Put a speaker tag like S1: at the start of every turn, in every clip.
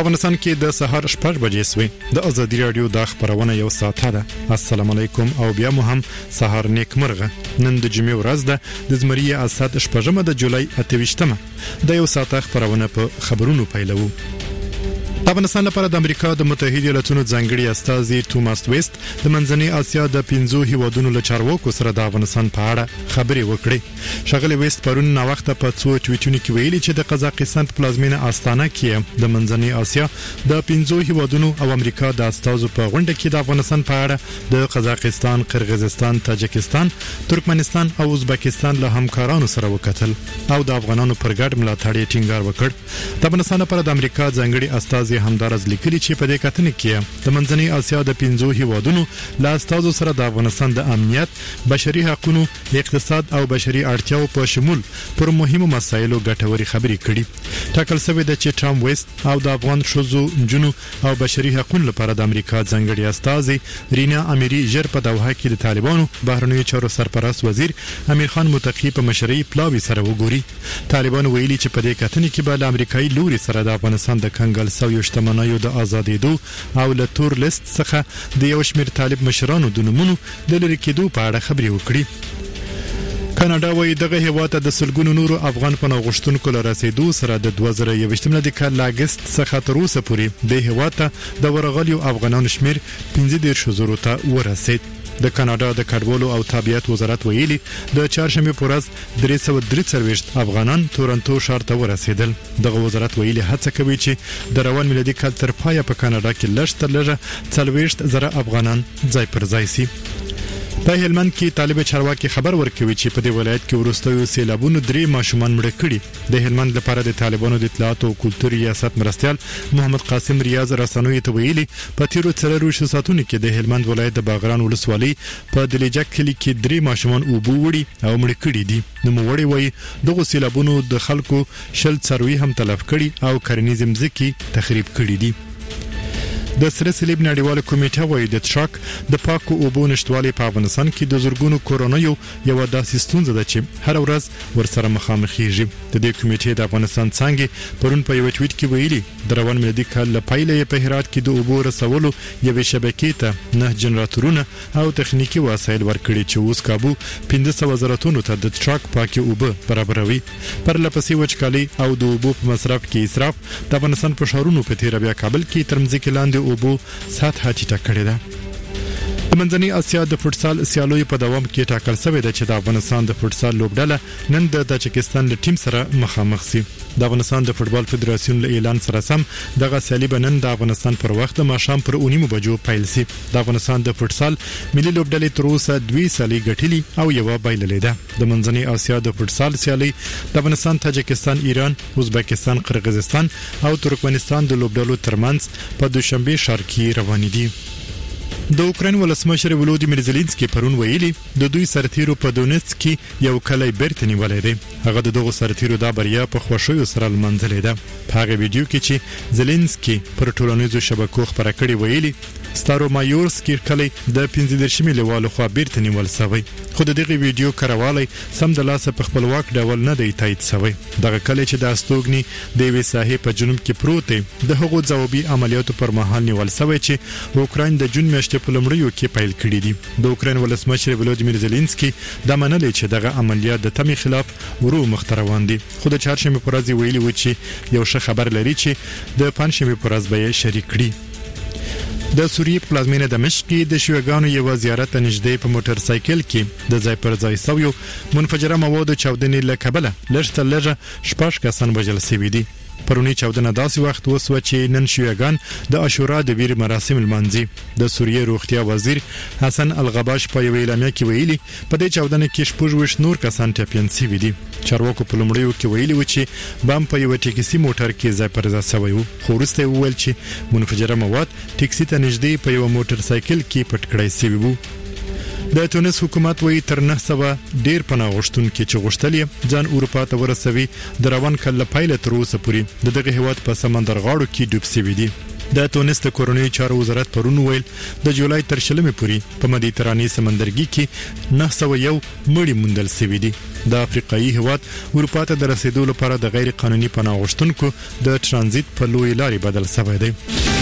S1: افغانستان کې د سهار 6 بجې سوي د ازادي رادیو د خبرونه یو ساعت ده. السلام علیکم او بیا مو هم سهار نیک مرغه. نن د جمعې ورځ ده د زمری اسات 8 د جولای 28 د یو ساعت خبرونه په خبرونو پیلو. افغانستان لپاره د امریکا د متحده ایالاتونو ځانګړي استازي توماس ویست د منځنۍ اسیا د 15 هیوادونو له چارواکو سره د افغانستان په اړه خبرې وکړې. ښاغلي ویست پرون نو وخت په څو ټویټونو کې ویلي چې د قزاقستان په پلازمینه استانه کې د منځنۍ اسیا د 15 هیوادونو او امریکا د استازو په غونډه کې د افغانستان په اړه د قزاقستان، قرغیزستان، تاجکستان، ترکمنستان او ازبکستان له همکارانو سره وکتل او د افغانانو پر ګډ ملاتړ ټینګار وکړ. د افغانستان لپاره د امریکا ځانګړي استازي همدارز لیکلي چې په دې کتنې کې د منځنۍ اسیا د 15 هیوادونو له استازو سره د افغانستان د امنیت، بشري حقوقو، اقتصاد او بشري اړتیاو په شمول پر مهمو مسایلو ګټوري خبرې کړي. ټاکل شوی د چې ټام ویست او د افغان شوزو جنو او بشري حقوقو لپاره د امریکا ځانګړي استازي رینا امیری ژر په دوحه کې د طالبانو بهرنیو چارو سرپرست وزیر امیر خان متقی په مشرۍ پلاوی سره وګوري. طالبان ویلي چې په دې کتنې کې به د امریکایي لوري سره د افغانستان د کنګل سویو شتمنیو د آزادېدو او له تور لیست څخه د یو شمېر طالب مشرانو د نومونو د لرې کېدو په اړه خبرې وکړي. کاناډا وايي دغه هیواد د سلګونو نورو افغان پناه غوښتونکو له رسیدو سره د 2021 کال اگست څخه تر اوسه پورې د هیواد ته د ورغلیو افغانانو شمیر 15,000 ته ورسید. د کاناډا د کډوالو او تابعیت وزارت ویلي د چهارشنبه په ورځ 343 افغانان تورنټو ښار ته ورسېدل. دغه وزارت ویلي هڅه کوي چې د روان میلادي کال تر پایه په کاناډا کې لږ تر لږه 40,000 افغانان ځای پر ځای شي. په هلمند کې طالب چارواکي خبر ورکوي چې په دې ولایت کې وروستیو سیلابونو 3 ماشومان مړه کړي. د هلمند لپاره د طالبانو د اطلاعات او کلتور ریاست مرستيال محمد قاسم ریاض رسنوي ته ویلي په تیرو 4 ساعتونو کې د هلمند ولایت د باغران ولسوالۍ په دلیجک کلی کې 3 ماشومان اوبو وړي او مړه کړي دي. نو موړي وایي دغه سیلابونو د خلکو شل څاروي هم تلف کړي او کرنیز ځمکې تخریب کړي دي. د سره صلیب نړیواله کمیټه وايي د تشاک د پاکو اوبو نشټوالي په افغانستان کې د زورګونو کورونو یو داسې ستونزه ده چې هر ورځ ورسره مخامخېږي. د دې کمیټې د افغانستان څنګه پرون په یو ټویټ کې ویلي د روان میلادي کال لپاره په هرات کې د اوبو رسولو یوې شبکې ته 9 جنراتورونه او تخنیکی وسایل ورکړي چې اوس کابو 1500 زراتونو ته د تشاک پاکي اوبه برابروي. پر لپسې وچکالي او د اوبو په مصرف کې اسراف د افغانستان په شهرونو په تیر بیا کابل کې ترمځکه لاندې اوبو سطح ټیټه کړې ده. د منځنۍ اسیا د فوټسال سیالوي په دوام کې ټاکل شوی دی چې د افغانستان د فوټسال لوبډله نن د تاجکستان له ټیم سره مخامخ شي. د افغانستان د فوټبال فدراسیون له اعلان سره سم دغه سیالي به نن د افغانستان پر وخت د ماښام پر 9 بجو پیل شي. د افغانستان د فوټسال ملي لوبډلې تر اوسه 2 سیالي ګټلې او یو بایللې ده. د منځنۍ اسیا د فوټسال سیالي د افغانستان، تاجکستان، ایران، ازبکستان، قرغیزستان او ترکمنستان د لوبډلو ترمنځ په دوشنبه ښار کې روان دي. د اوکراین ولسمشر ولودیمیر زيلنسکي پرون ویلي د دوی سرتیرو په دونیتسک کې یو کلی بیرته نیولې ده. هغه د دغه سرتیرو د بریا په خوشیو سره لمنځلې ده. په هغه ویډیو کې چې زيلنسکي پر ټولنیزو شبکو خبره کړې ویلي ستارو مایورسکي کلی د 15 لیوالو خوا بیرته نیول شوی. خو د دغه ویډیو کاروالی سم د لاسه په خپلواک ډول نه دی تایید شوی. دغه کلی چې د استوګنی د وی ساحې په جنوب کې پروت دی د هغو ځوابي عملیاتو پر مهال نیول شوی چې اوکراین د جون میاشتې په لومړیو کې پیل کړی دي. د اوکراین ولسمشر ولودیمیر زيلنسکي د منلې چې دغه عملیات د تمې خلاف ورو مخ روان دي. خو د چهارشنبه پر ورځ ویلي و چې یو ښه خبر لري چې د پنځشنبه پر ورځ به شریک کړي. د سوریې په پلازمینه دمشق کې د شیوګانو یو زیارت نږدې په موټر سایکل کې د ځای پر ځای سویو منفجره موادو چاودنې له کبله لږ تر لږه 6 کسان وژل شوي دي. پرونی چاودنه داسې وخت وسوه چې نن شیوګان د عاشورا د ویر مراسم لمانځي. د سوریې روغتیا وزیر حسن الغباش په یو اعلامیه کې ویلي په دې چاودنه کې 14 نور کسان ټپیان شوي دي. چارواکو په لومړیو کې ویلي و چې بم په یو ټیکسي موټر کې ځای پر ځای شوی و. خو وروسته ویل چې منفجره مواد ټیکسي ته نږدې په یو موټر سایکل کې پټ کړای شوی وو. د تونس حکومت وایي تر 900 ډیر پناه غوښتونکي چې غوښتل ځان اروپا ته ورسوي د روان کال پیل تر اوسه پورې دغه هیواد په سمندر غاړو کې ډوب شوي دي. د تونس د کورونی چارو وزارت پرون ویل د جولای تر شلمې پورې په مدیترانې سمندرګي کې 901 مړي موندل شوي دي. د افریقایي هیواد اروپا ته د رسیدو لپاره د غیر قانوني پناه غوښتونکو د ترانزیت په لوی لارې بدل شوی دی.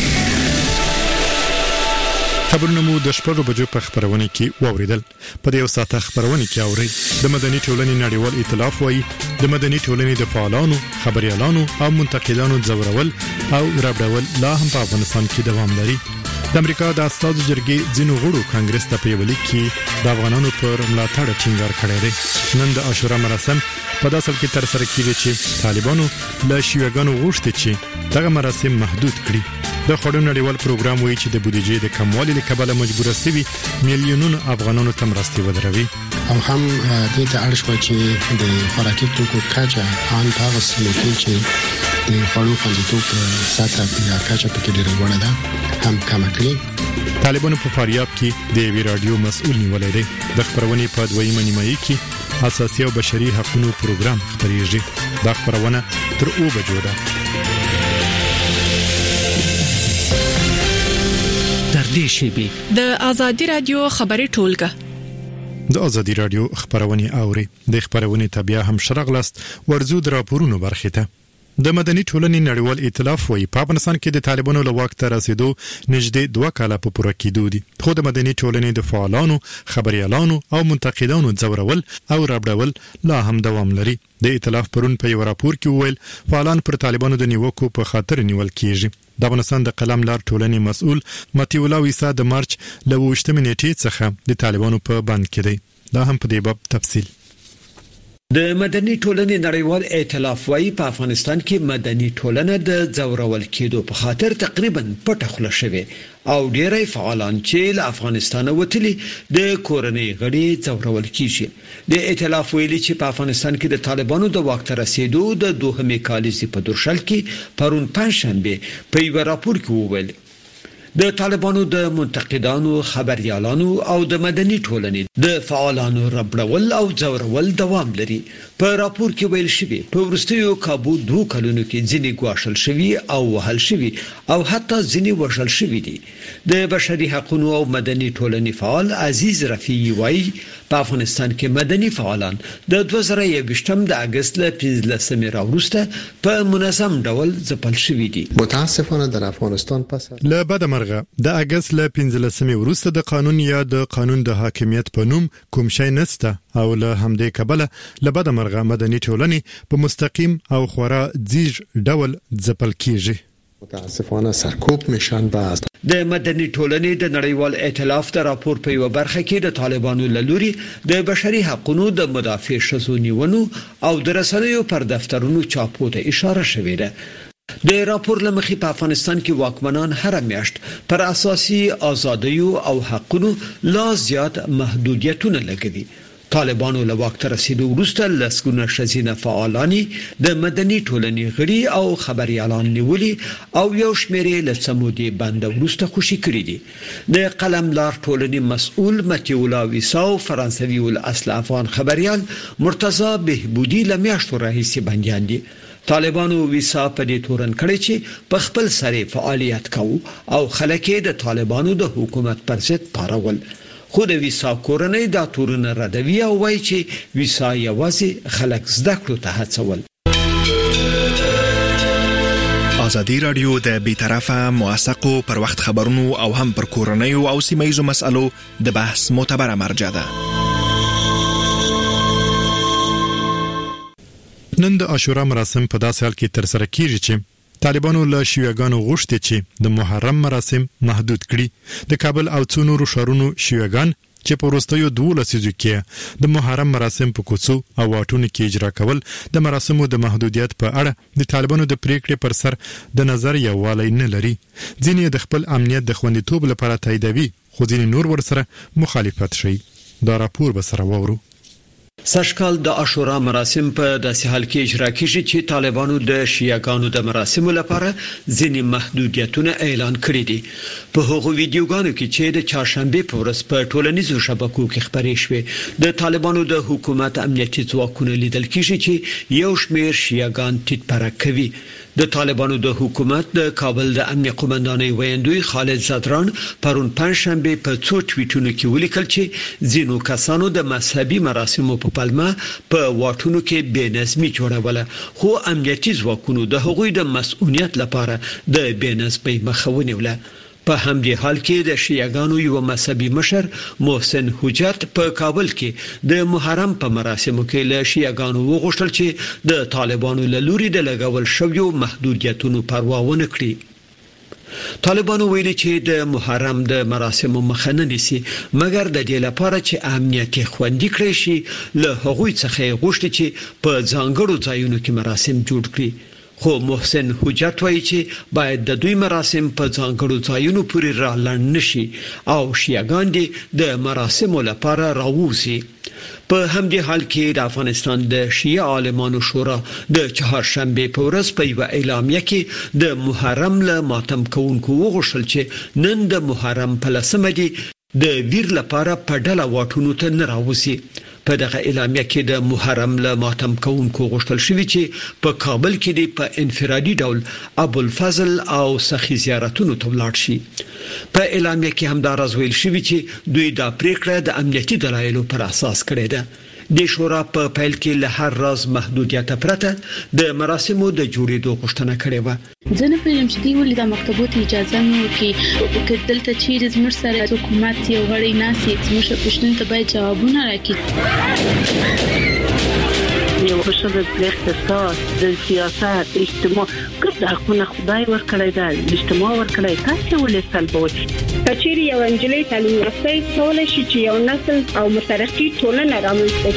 S1: خبرونه مو د شپږ بجو په خبرونه کې واوریدل. په یو ساعت خبرونه کې اوري د مدني ټولنې نړیوال ائتلاف وایي د مدني ټولنې د فعالانو، خبريالانو او منتقدانو ځورول او رابړول لا هم په افغانستان کې دوام لري. د امریکا د استازو جرګې ځینو غړو کانګرس ته په ویلي کې د افغانانو پر ملاتړ ټینګار کړی دی. نن د عاشورا مراسم په داسې کې تر سره کیږي چې طالبانو له شیوګانو غوښتي چې دغه مراسم محدود کړي. د خړو نړیوال پروګرام وایي چې د بودیجې د کموالي لکبله مجبوره سوي میلیونونو افغانانو ته مرستې ودروي.
S2: او هم دې ته اړ شو چې د خوراکي توکو کچه ان هغه سیمه کې چې د خړو خوندیتوب سطح یا کچه پکې ډېره لوړه ده هم کم کړي.
S1: طالبانو په فاریاب کې د وی رادیو مسؤل نیولې ده. د خبرونې په دویمه نیمایي کې اساسي او بشري حقوقو پروګرام خبريږي. دا خبرونه تر 2 بجو ده.
S3: د ازادي رادیو خبري ټولګه
S1: د ازادي رادیو خبرونه اوري د خبرونه تابع هم شرغلست ورزو د راپورونو برخه ته. د مدني ټولنې نړیوال ائتلاف وایي په افغانستان کې د طالبانو له واک ته رسیدو نږدې 2 کاله په پوره کېدو دي. خو د مدني ټولنې د فعالانو، خبريالانو او منتقدانو ځورول او رابړول لا هم دوام لري. د ائتلاف پرون په یو راپور کې ویل فعالان پر طالبانو د نیوکو په خاطر نیول کیږي. د افغانستان د قلم لار ټولنې مسؤل متي الله ویسا د مارچ له 28 نیټې څخه د طالبانو په بند کې دی. دا هم په دې باب تفصیل.
S4: د مدني ټولنې نړیوال ائتلاف وايي په افغانستان کې مدني ټولنه د ځورول کېدو په خاطر تقریبا پټه خوله شوه او ډېری فعالان چې له افغانستان وتلي د کورنۍ غړي ځورول کیږي. د ائتلاف ویلي چې په افغانستان کې د طالبانو د واک ته رسیدو د دوهمې کالیزې په درشل کې پرون پنځشنبه په یو راپور کې وویل د طالبانو د منتقدانو، خبريالانو او د مدني ټولنې د فعالانو ربړول او ځورول دوام لري. په راپور کې ویل شوی په ورستیو کابو 2 کلونو کې ځینې ګواښل شوی او وهل شوی او حتی ځینې وژل شوی دي. د بشري حقوقو او مدني ټولنې فعال عزیز رفیعي وایي په افغانستان کې مدني فعالان د 2021 د اگست له 15 راوروسته په منظم ډول ځپل شوی دي.
S2: متاسفانه در افغانستان پس
S1: له بعد مرغه د اگست له 15 وروسته د قانون یا د قانون د حاکمیت په نوم کوم شی نسته او له همدې کبله له بعد مرغه مدني ټولنې په مستقیم او خورا ځیږ ډول ځپل کیږي.
S2: متاسفانه سرکوب میشن باز
S4: د مدني ټولنې د نړیوال ائتلاف د راپور په یو برخه کې د طالبانو لوري د بشري حقوقو د مدافع شخصو نیونو او د رسنیو پر دفترونو چاپو ته اشاره شوې ده. د راپور لمخې په افغانستان کې واکمنان هر میاشت پر اساسي آزادیو او حقوقو لا زیات محدودیتونه لګوي. طالبانو له واک ته رسیدو وروسته لسګونه ښځینه فعالانی د مدني ټولنې غړي او خبريالان نیولي او یو شمېر له سمودي بند وروسته خوشي کړی دي. د قلم لار ټولنې مسؤل متي الله ویسا او فرانسوي الاصل افغان خبريال مرتضی بهبودي لمیاشتو راهیسې بنديان دي. طالبانو ویسا په دې تورن کړی چې په خپل سره فعالیت کوي او خلک د طالبانو د حکومت پر ضد پارول. خو د ویسا کورنۍ دا تورن ردوي او وایي چې ویسا یوازې خلک زده کړو ته هڅول.
S5: ازادي رادیو د بیطرفه موثقو پر وخت خبرونو او هم پر کورنۍ او سیمایي مسالو د بحث معتبره مرجع ده.
S1: نن د عاشورا مراسم په داسې حال کې تر سره کیږي چې طالبانو له شیوګانو غوښتي چې د محرم مراسم محدود کړي. د کابل او څو نورو ښارونو شیوګان چې په وروستیو 2 لسیزو کې د محرم مراسم په کوڅو او واټونو کې اجرا کول د مراسمو د محدودیت په اړه د طالبانو د پریکړې پر سر د نظر یووالی نه لري. ځینې د خپل امنیت د خوندیتوب لپاره تاییدوي، خو ځینې نور ورسره مخالفت شي. دا راپور به سره وورو.
S4: سږکال د عاشورا مراسم په داسې حال کې اجرا کیږي چې طالبانو د شیعاګانو د مراسمو لپاره ځینې محدودیتونه اعلان کړي دي. په هغو ویډیوګانو کې چې د چهارشنبه په ورځ په ټولنیزو شبکو کې خبرې شوې د طالبانو د حکومت امنیتي ځواکونو لیدل کیږي چې یو شمېر شیعاګان ټیټ پرک کوي. د طالبانو د حکومت د کابل د امنیه قومندانۍ ویاندوی خالد زدران پرون پنځشنبه په څو ټویټونو کې ولیکل چې ځینو کسانو د مذهبي مراسمو په پلمه په واټونو کې بېنظمي جوړوله خو امنیتي ځواکونو د هغوی د مسؤلیت لپاره د بېنظمۍ مخه ونیوله. په همدې حال کې د شیعاګانو یو مذهبي مشر محسن حجت په کابل کې د محرم په مراسمو کې له شیعاګانو وغوښتل چې د طالبانو له لوري د لګول شویو محدودیتونو پروا ونه کړي. طالبانو ویلي چې د محرم د مراسمو مخه نه نیسي مګر د دې لپاره چې امنیت خوندي کړي شي له هغوی څخه غوښتي چې په ځانګړو ځایونو کې مراسم جوړ کړي. خو محسن حجت وایي چې باید د دوی مراسم په ځانګړو ځایونو پورې رالنډ نشي او شیعاګان دې د مراسمو لپاره راووزي. په همدې حال کې د افغانستان د شیعه عالمانو شورا د چهارشنبه په ورځ په یو اعلامیه کې د محرم له ماتم کوونکو وغوښتل چې نن د محرم په 10مه دی د ویر لپاره په ډله واټونو ته نه راوځي. په دغه اعلامیه کې د محرم له ماتم کوونکو غوښتل شوی چې په کابل کې د په انفرادي ډول ابوالفضل او سخي زیارتونو ته ولاړ شي. په اعلامیه کې هم دا راز ویل شوی چې دوی دا پریکړه د امنیتي دلایلو پر اساس کړې ده. د شورا په پیل کې له هر راز محدودیت پرته د مراسمو د جوړېدو غوښتنه کړې و.
S6: ځنه په یمشتي ولې د مکتبونو اجازه نه ورکړي دلته چې زموږ سره حکومت یو غړی ناسي زموږ پښتون ته باید جوابونه راکړي.
S7: یو بشر د اقتصاد د سیاست اجتماع کله حقونه خدای ورکړی دا اجتماع ورکړی تاسو ولې سلبوي
S8: کچېری یو انجلۍ تعلیم یافته کولای شي چې یو نسل او مترقي ټولنه رامنځته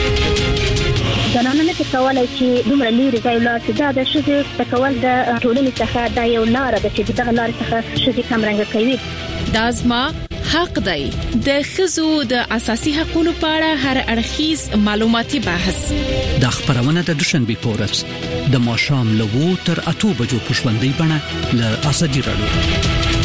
S8: کړي.
S9: زنانه نه کولای چې دومره لري ځای لاته دا د شذ تکول د ټولنې څخه د یو لار د چې دغه لار څخه شذ کم رنګ کوي.
S3: دا زما حق دی. د خزو د اساسي حقوقو په اړه هر اړخیز معلوماتي بحث
S10: د خبرونه د دوشنبه په ورځ د ماښام له 2 تر 8 بجو په شوندۍ بڼه له ازادي رادیو.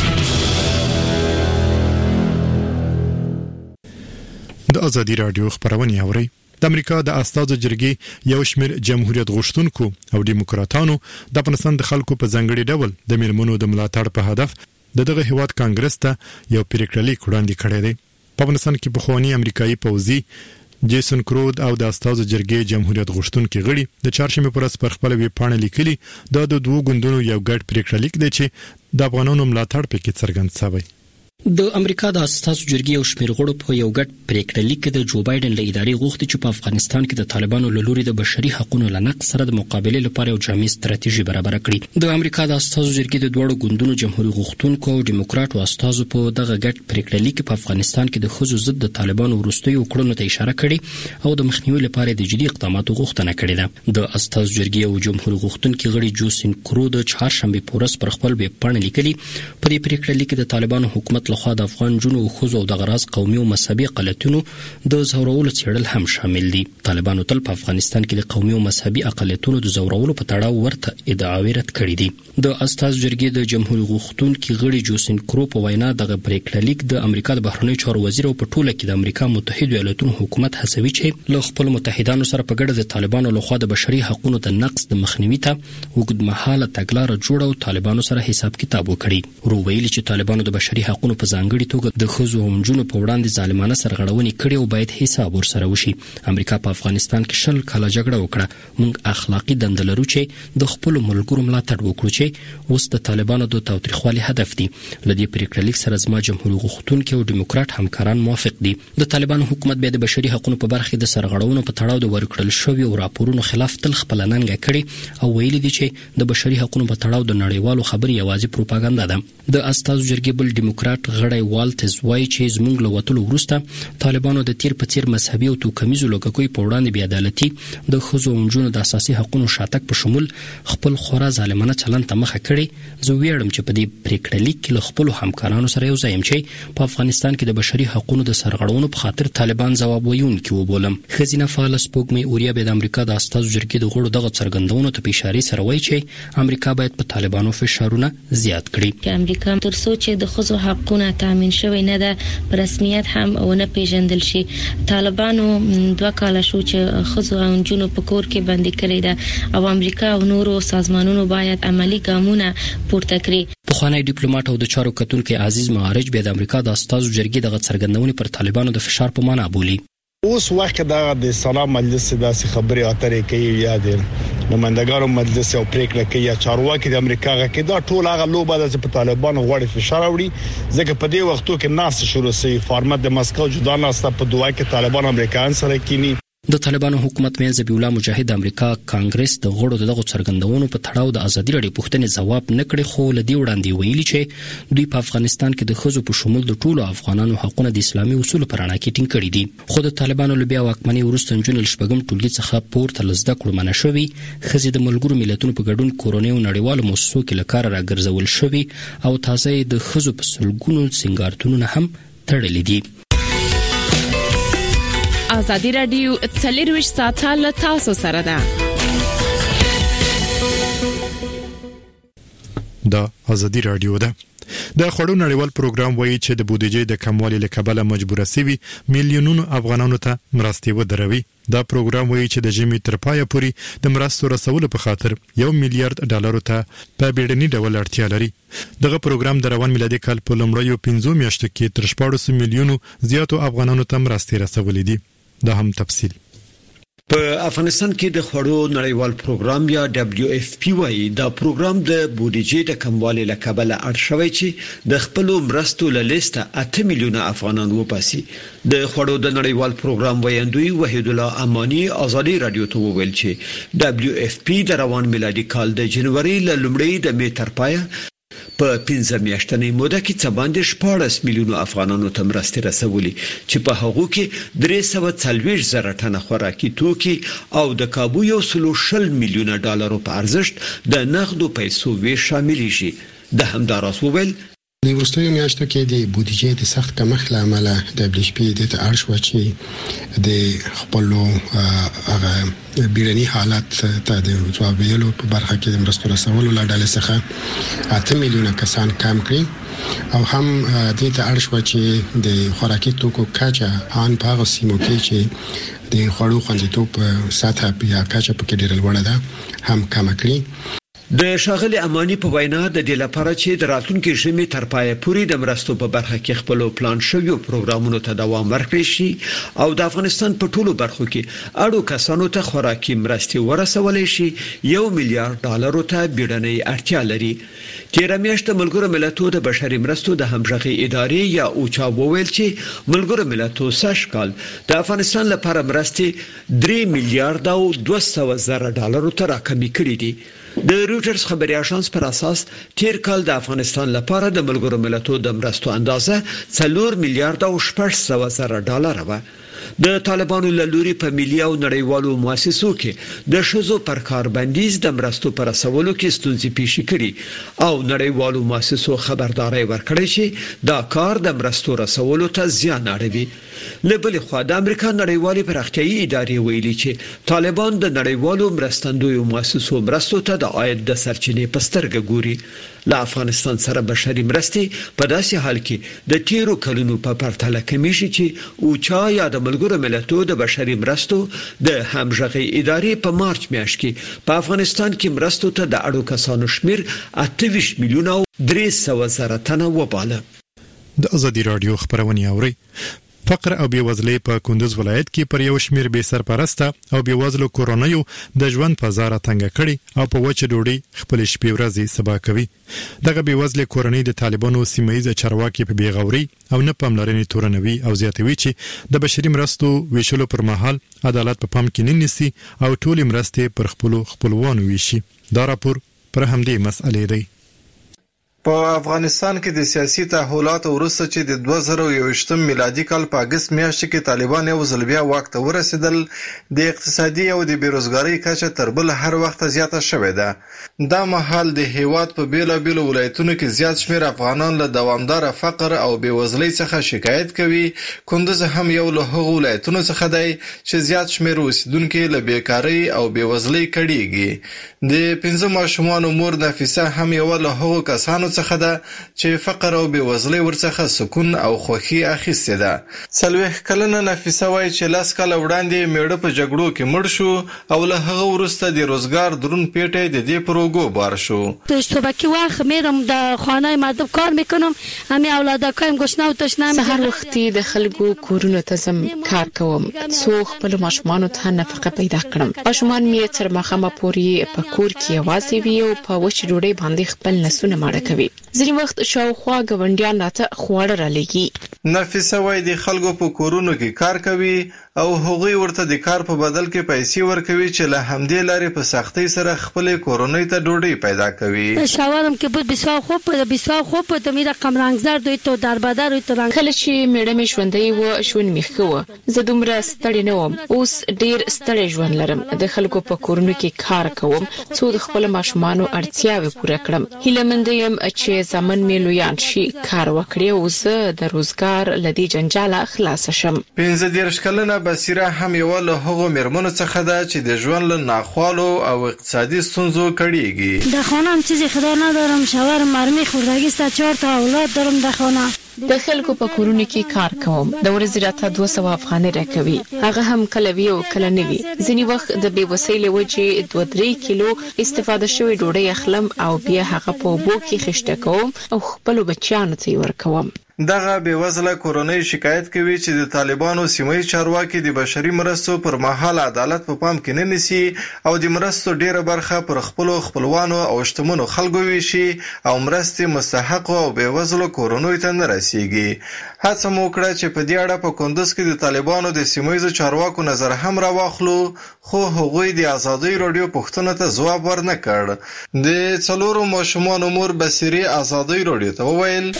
S1: د ازادي رادیو خبرونه اوري. د امریکا د استازو جرګې یو شمېر جمهوریت غوښتونکو او دیموکراتانو د افغانستان د خلکو په ځنګړي ډول د میرمنو د ملاتړ په هدف دغه هیواد کانګرس ته یو پریکړه وړاندې کړې ده. په افغانستان کې په خواني امریکایي پوځي جیسن کرود او د استازو جرګې جمهوریت غوښتونکو غړي د چهارشنبه پر ورځ پر خپل وی پاڼه لیکلي د دوه ګوندونو یو ګډ پریکړه لیک دی چې د افغانانو ملاتړ پکې څرګند شوی.
S11: د امریکا د اساسو جرګې او شمېر غړو په یو ګډ پریکړه لیک کې د جو بایدن له ادارې غوښتي چې په افغانستان کې د طالبانو له لوري د بشري حقوقو لنقض سره د مقابلې لپاره یو جامع ستراتیژي برابر کړي. د امریکا د اساسو جرګې د دوه ګوندونو جمهوریت غوښتونکو او دیموکراتو استازو په دغه ګډ پریکړه لیک په افغانستان کې د خزو ضد د طالبانو وروستیو کړنو ته اشاره کړې او د مخنیوي لپاره د جدي اقداماتو غوښتنه کړې ده. د اساسو جرګې او جمهوریت غوښتونکو غړي جوسین کرو د چهارشنبه په ورځ پر خپل وی پاڼه لیکلي په دې پریکړه لیک د طالبانو حکومت لخوا د افغان او خزو د غراز قومي او مذهبي اقلیتونو د زورولو څېړل هم شامل دي. طالبانو تل په افغانستان کې د قومي او مذهبي اقلیتونو د زورولو په تړاو ورته ادعاوې رد کړې دي. د استازو جرګې د جمهوریت غوښتونکو غړي جوسین کرو په وینا دغه پریکړه لیک د امریکا د بهرنیو چارو وزیر او په ټوله کې د امریکا متحده ایالاتونو حکومت هڅوي چې له خپل متحدانو سره په ګډه د طالبانو لخوا د بشري حقوقو د نقض د مخنیوي ته وګړمحاله تګلارې جوړه او طالبانو سره حساب کتاب وکړي. ورو ویلي چې طالبانو د بشري حقوقو په ځانګړي توګه د خزو او جنونو په وړاندې ظالمانه سرغړونې کړې او باید حساب ورسره وشي. امریکا په افغانستان کې 10 کاله جګړه وکړه. موږ اخلاقی دنده لرو چې د خپل ملګرو ملاتړ وکړو چې اوس د طالبانو د تاوتریخوالي هدف دي. لدې پریکړه لیک سره زما جمهوریت غوښتونکو او دیموکرات همکاران موافق دي. د طالبانو حکومت به د بشري حقوقو په برخه د سرغړونو په تړاو د ورکړل شوی او راپورونو خلاف تل خپل ننګه کړي او ویلي دي چې د بشري حقوقو په تړاو د نړیوالو خبري یوازې پروپاګاندا ده. د استازو جرګې بل دیموکرات غړی والټز وایي چې زموږ له وټلو وروسته طالبانو د تیر په تیر مذهبي او توکمیزو لوګکوي په وړاندې بیا عدالتي د خزو او جنونو د اساسي حقوقو شاتک په شمول خپل خورا ظالمانه چلند ته مخه کړي. زه ویاړم چې په دې پریکړه لیک کې له خپل همکارانو سره یو ځای یم چې په افغانستان کې د بشري حقوقو د سرغړونو په خاطر طالبان ځواب ویونکي وبولم. خزینه فعال سپوږمۍ اوریا به د امریکا د استازو جرګې د غړو دغه څرګندونو ته په اشاره سره وایي چې امریکا باید په طالبانو فشارونه زیات کړي.
S12: امریکا تر څو چې د خزو حقوقو حقونه تامین شوی نه ده په رسمیت هم ونه پیژندل شي. طالبانو 2 کال شو چې خزو او جنو په کور کې بندي کړی ده او امریکا او نورو سازمانونو باید عملی ګامونه پورته کړي.
S11: پخوانی ډیپلوماټ او د چارو کتونکو عزیز معارج بیا د امریکا د استازو جرګې د څرګندونې پر طالبانو د فشار په معنا بولی.
S13: اوس وخت د سلام مجلس داسې خبري اترې کوي یا د نمائندګانو مجلس او پریکړه کوي یا چارواکي د امریکا غکې دا ټول هغه لوبه د طالبانو غوړي فشار وړي ځکه په دې وختو کې ناس شروع سي فارمت د مسکو جدا ناسته په دوه کې طالبان امریکایان سره کینی.
S11: د طالبانو حکومت مین ذبیح الله مجاهد امریکا کانګرس د غړو دغه څرګندونو په تړاو د ازادي راډیو پوښتنې ځواب نکړي، خو لدی وړاندې ویلي چې دوی په افغانستان کې د خزو په شمول د ټولو افغانانو حقوقونه د اسلامي اصولو پر اړه کې ټینګ کړي دي. خو د طالبانو لبیا واکمنۍ وروسته جنرال شپږم ټولګي څخه پورته لزده کړو منع شوی، خزي د ملګرو ملتونو په ګډون کورونی او نړیوالو مؤسسو کې لکار راګرځول شوی او تازه د خزو په سلګونو سنگارتونونه هم تړلې دي.
S3: ازادي راډیو 24 ساعته له تاسو سره ده.
S1: دا ازادي راډیو ده. د خړو نړیوال پروګرام وایي چې د بودیجې د کموالي لکبله مجبور سوي میلیونونو افغانانو ته مرستې ودروي. دا پروګرام وایي چې د ژمي تر پایه پورې د مرستو رسولو په خاطر $1 میلیارډ ته په بیړني ډول اړتیا لري. دغه پروګرام د روان میلادي کال په لومړیو 15 میاشتو کې تر 14 میلیونو زیاتو افغانانو ته مرستې رسولې دي. دا هم تفصیل.
S4: په افغانستان کې د خړو نړیوال پروګرام یا WFP وايي دا پروګرام د بودیجې د کموالي لکبله اړ شوی چې د خپل مرستو له لیسته 8 میلیونه افغانان وپاسي. د خړو د نړیوال پروګرام ویاندوی وحید الله امانی ازادي رادیو ته وویل چې WFP د روان میلادي کال د جنوري له لومړۍ د می تر پایه په 15 میاشتنۍ موده کې څه باندې 14 میلیونو افغانانو ته مرستې رسولي چې په هغه کې 340 زره ټنه خوراکي توکي او د کابو $120 میلیونه په ارزښت د نغدو پیسو ویش شامل شي. د همداراز وویل
S2: د وروستیو میاشتو کې د بودیجې د سخت کمښت له امله WFP د اړ شو چې د خپل هغه بیرني حالت ته د ځواب ویلو په برخه کې د مرستو رسولو له ډلې څخه 8 میلیونه کسان کم کړي او هم د ته اړ شو چې د خوراکي توکو کچا ان په سیمو کې چې د خوړو خوندیتوب سطح یا کچا په کې ډېر لوړه ده هم کم کړي.
S4: د شاغلي امانی په وینا د دې لپاره چې د راتلونکي ژمي تر پایه پورې د مرستو په برخه کې خپل پلان شوی پروګرامونو ته دوام ورکړي شي او د افغانستان په ټولو برخو کې اړو کسانو ته خوراکي مرستې ورسولې شي $1 میلیارډ ته بیړنۍ اړتیا لري. تیر میاشت ملګرو ملتونو د بشري مرستو د همغږي ادارې یا اوچا وویل چې ملګرو ملتونو ساشکال د افغانستان لپاره مرستې $3 میلیارډ ته راکمې کړې دي. د رويټرز خبري اژانس پر اساس تیر کال د افغانستان لپاره د ملګرو ملتونو د مرستو اندازه $4 میلیارډ و. د طالبانو لوري په ملي او نړیوالو مؤسسو کې د شذو پر کاربندیز د مرستو پر رسولو کې ستونزې پیښ کړي او نړیوالو مؤسسو خبرداري ورکړي چې دا کار د مرستو رسولو ته زیان اړوي. لبل خو د امریکا نړیوالې پراختیايي ادارې ویلي چې طالبان د نړیوالو مرستندوی مؤسسو مرستو ته د عاید د سرچینې په سترګه ګوري. له افغانستان سره بشري مرستې په داسې حال کې د تیرو کلونو په پرتله کمی شي چې اوچا یا د ملګرو ملتونو د بشري مرستو د همغږي ادارې په مارچ میاشت کې په افغانستان کې مرستو ته د اړو کسانو شمیر 28 میلیونه 300 زره تنه وباله.
S1: د ازادي رادیو خبرونه اوري. فقر او بیوزلۍ په کندوز ولایت کې پر یو شمیر به سرپرسته او بیوزلو کورونیو د ژوند په زاره تنګ کړي او په وچه ډوډۍ خپل شپې ورځې سبا کوي. دغه بیوزلې کورنۍ د طالبانو سیمایي چارواکي په بیغوري او نه پاملرنې تورنوي او زیاتوي چې د بشري مرستو ویشلو پر مهال عدالت په پام کې نه نیسي او ټول مرستې پر خپلوانو ویشي. دا راپور پر همدې مسئلې دی.
S14: په افغانستان کې د سیاسي تحولاتو وروسته چې د 2021 میلادي کال په اگست میاشت کې طالبان یو ځل بیا واک ته ورسېدل، د اقتصادي او د بیروزګارۍ کچه تر بل هر وخت زیاته شوې ده. دا مهال د هیواد په بیلابیلو ولایتونو کې زیات شمیر افغانان له دوامدار فقر او بیوزلۍ څخه شکایت کوي. کندوز هم یو له هغو ولایتونو څخه دی چې زیات شمیر اوسیدونکي له بیکارۍ او بیوزلۍ کړيږي. د 5 ماشومانو مور نفیسه هم یو له هغو کسانو څخه ده چې فقر او بېوزلۍ ورڅخه سکون او خوښي اخیستې ده. 40 کلنه نفیسه وایي چې 10 کاله وړاندې میړه په جګړو کې مړ شو او له هغه وروسته د روزګار درون پیټی د دې پروګو بار شو.
S15: صبحی وقت میرم در خانه مردم کار میکنم، همه اولادکایم گشنه و تشنه.
S16: سحر وختي د خلکو کورونو ته زم کار کوم، څو خپل ماشومانو ته نفقه پیدا کړم. ماشومان مې تر مخامه پورې په کور کې یوازې وي او په وچ ډوډۍ باندې خپل نسونه ماړه کوي. ځینې وخت شاوخوا ګاونډیان راته خواړه رالېږي.
S14: نفیسه وایي د خلکو په کورونو کې کار کوي او هغوی ورته د کار په بدل کې پیسې ورکوي چې له همدې لارې په سختۍ سره خپل کورونی ته ډوډۍ پیدا کوي.
S15: شاورم که بود بسیار خوب بود می رقم رنگزرد و تو در بدر و تو رنگ.
S16: کله چې میړه مې ژوندی و ژوند مې ښه و، زه دومره ستړی نه وم. اوس ډیر ستړی ژوند لرم. د خلکو په کورونو کې کار کوم څو د خپل ماشومانو اړتیاوې پوره کړم. هیله مند یم چې زمن مې لویان شي، کار وکړي او زه د روزګار له دې جنجاله خلاص شم. 15
S14: کلنه بصیره هم یو له هغو میرمنو څخه ده چې د ژوند له ناخوالو او اقتصادي ستونزو کړيږي.
S15: در خانه هم چیزی خدا ندارم، شوهرم مرمی خوردگی است، 4 تا اولاد دارم در خانه.
S16: د خلکو په کورونو کې کار کوم، د ورځې راته 200 افغانۍ راکوي، هغه هم کله وی او کله نه وي. ځینې وخت د بېوسۍ له وجې 2-3 کیلو استفاده شوی ډوډۍ اخلم او بیا هغه په اوبو کې خشته کوم او خپل بچیانو ته ورکوم.
S14: دغه بېوزله کورنۍ شکایت کوي چې د طالبانو سیمه چارواکي د بشري مرستو پر مهال عدالت په پام کې نه نیسي او د مرستو ډیره برخه پر خپلوانو او شتمنو خلکو ویشي او مرستې مستحق او بېوزله کورنۍ ته نه رسیږي. هڅه مو وکړه چې په دې اړه په کندوز کې د طالبانو د سیمه چارواکو نظر هم راواخلو، خو هغوی د آزادۍ رادیو پوښتنه ته ځواب ورنه کړ. د 4 ماشومانو مور بصیرې آزادۍ رادیو ته وویل: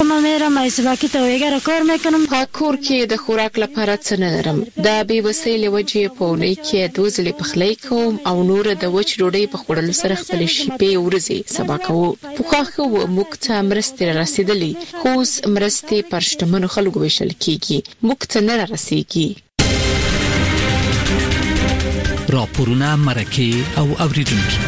S15: ته ویګر کار میکنم.
S16: په کور کې د خوراک لپاره څه نه لرم. د بېوسۍ له وجې په اونۍ کې 2 ځلې پخلی کوم او نور د وچ ډوډۍ په خوړلو سره خپل شپې ورځې سبا کوو. پخوخه و موږ ته مرستې رسیدلې، خو مرستې پر شتمنو خلکو ویشل کیږي، موږ ته نه رسیږي.
S10: راپورونه مرکه او اوریدونکو.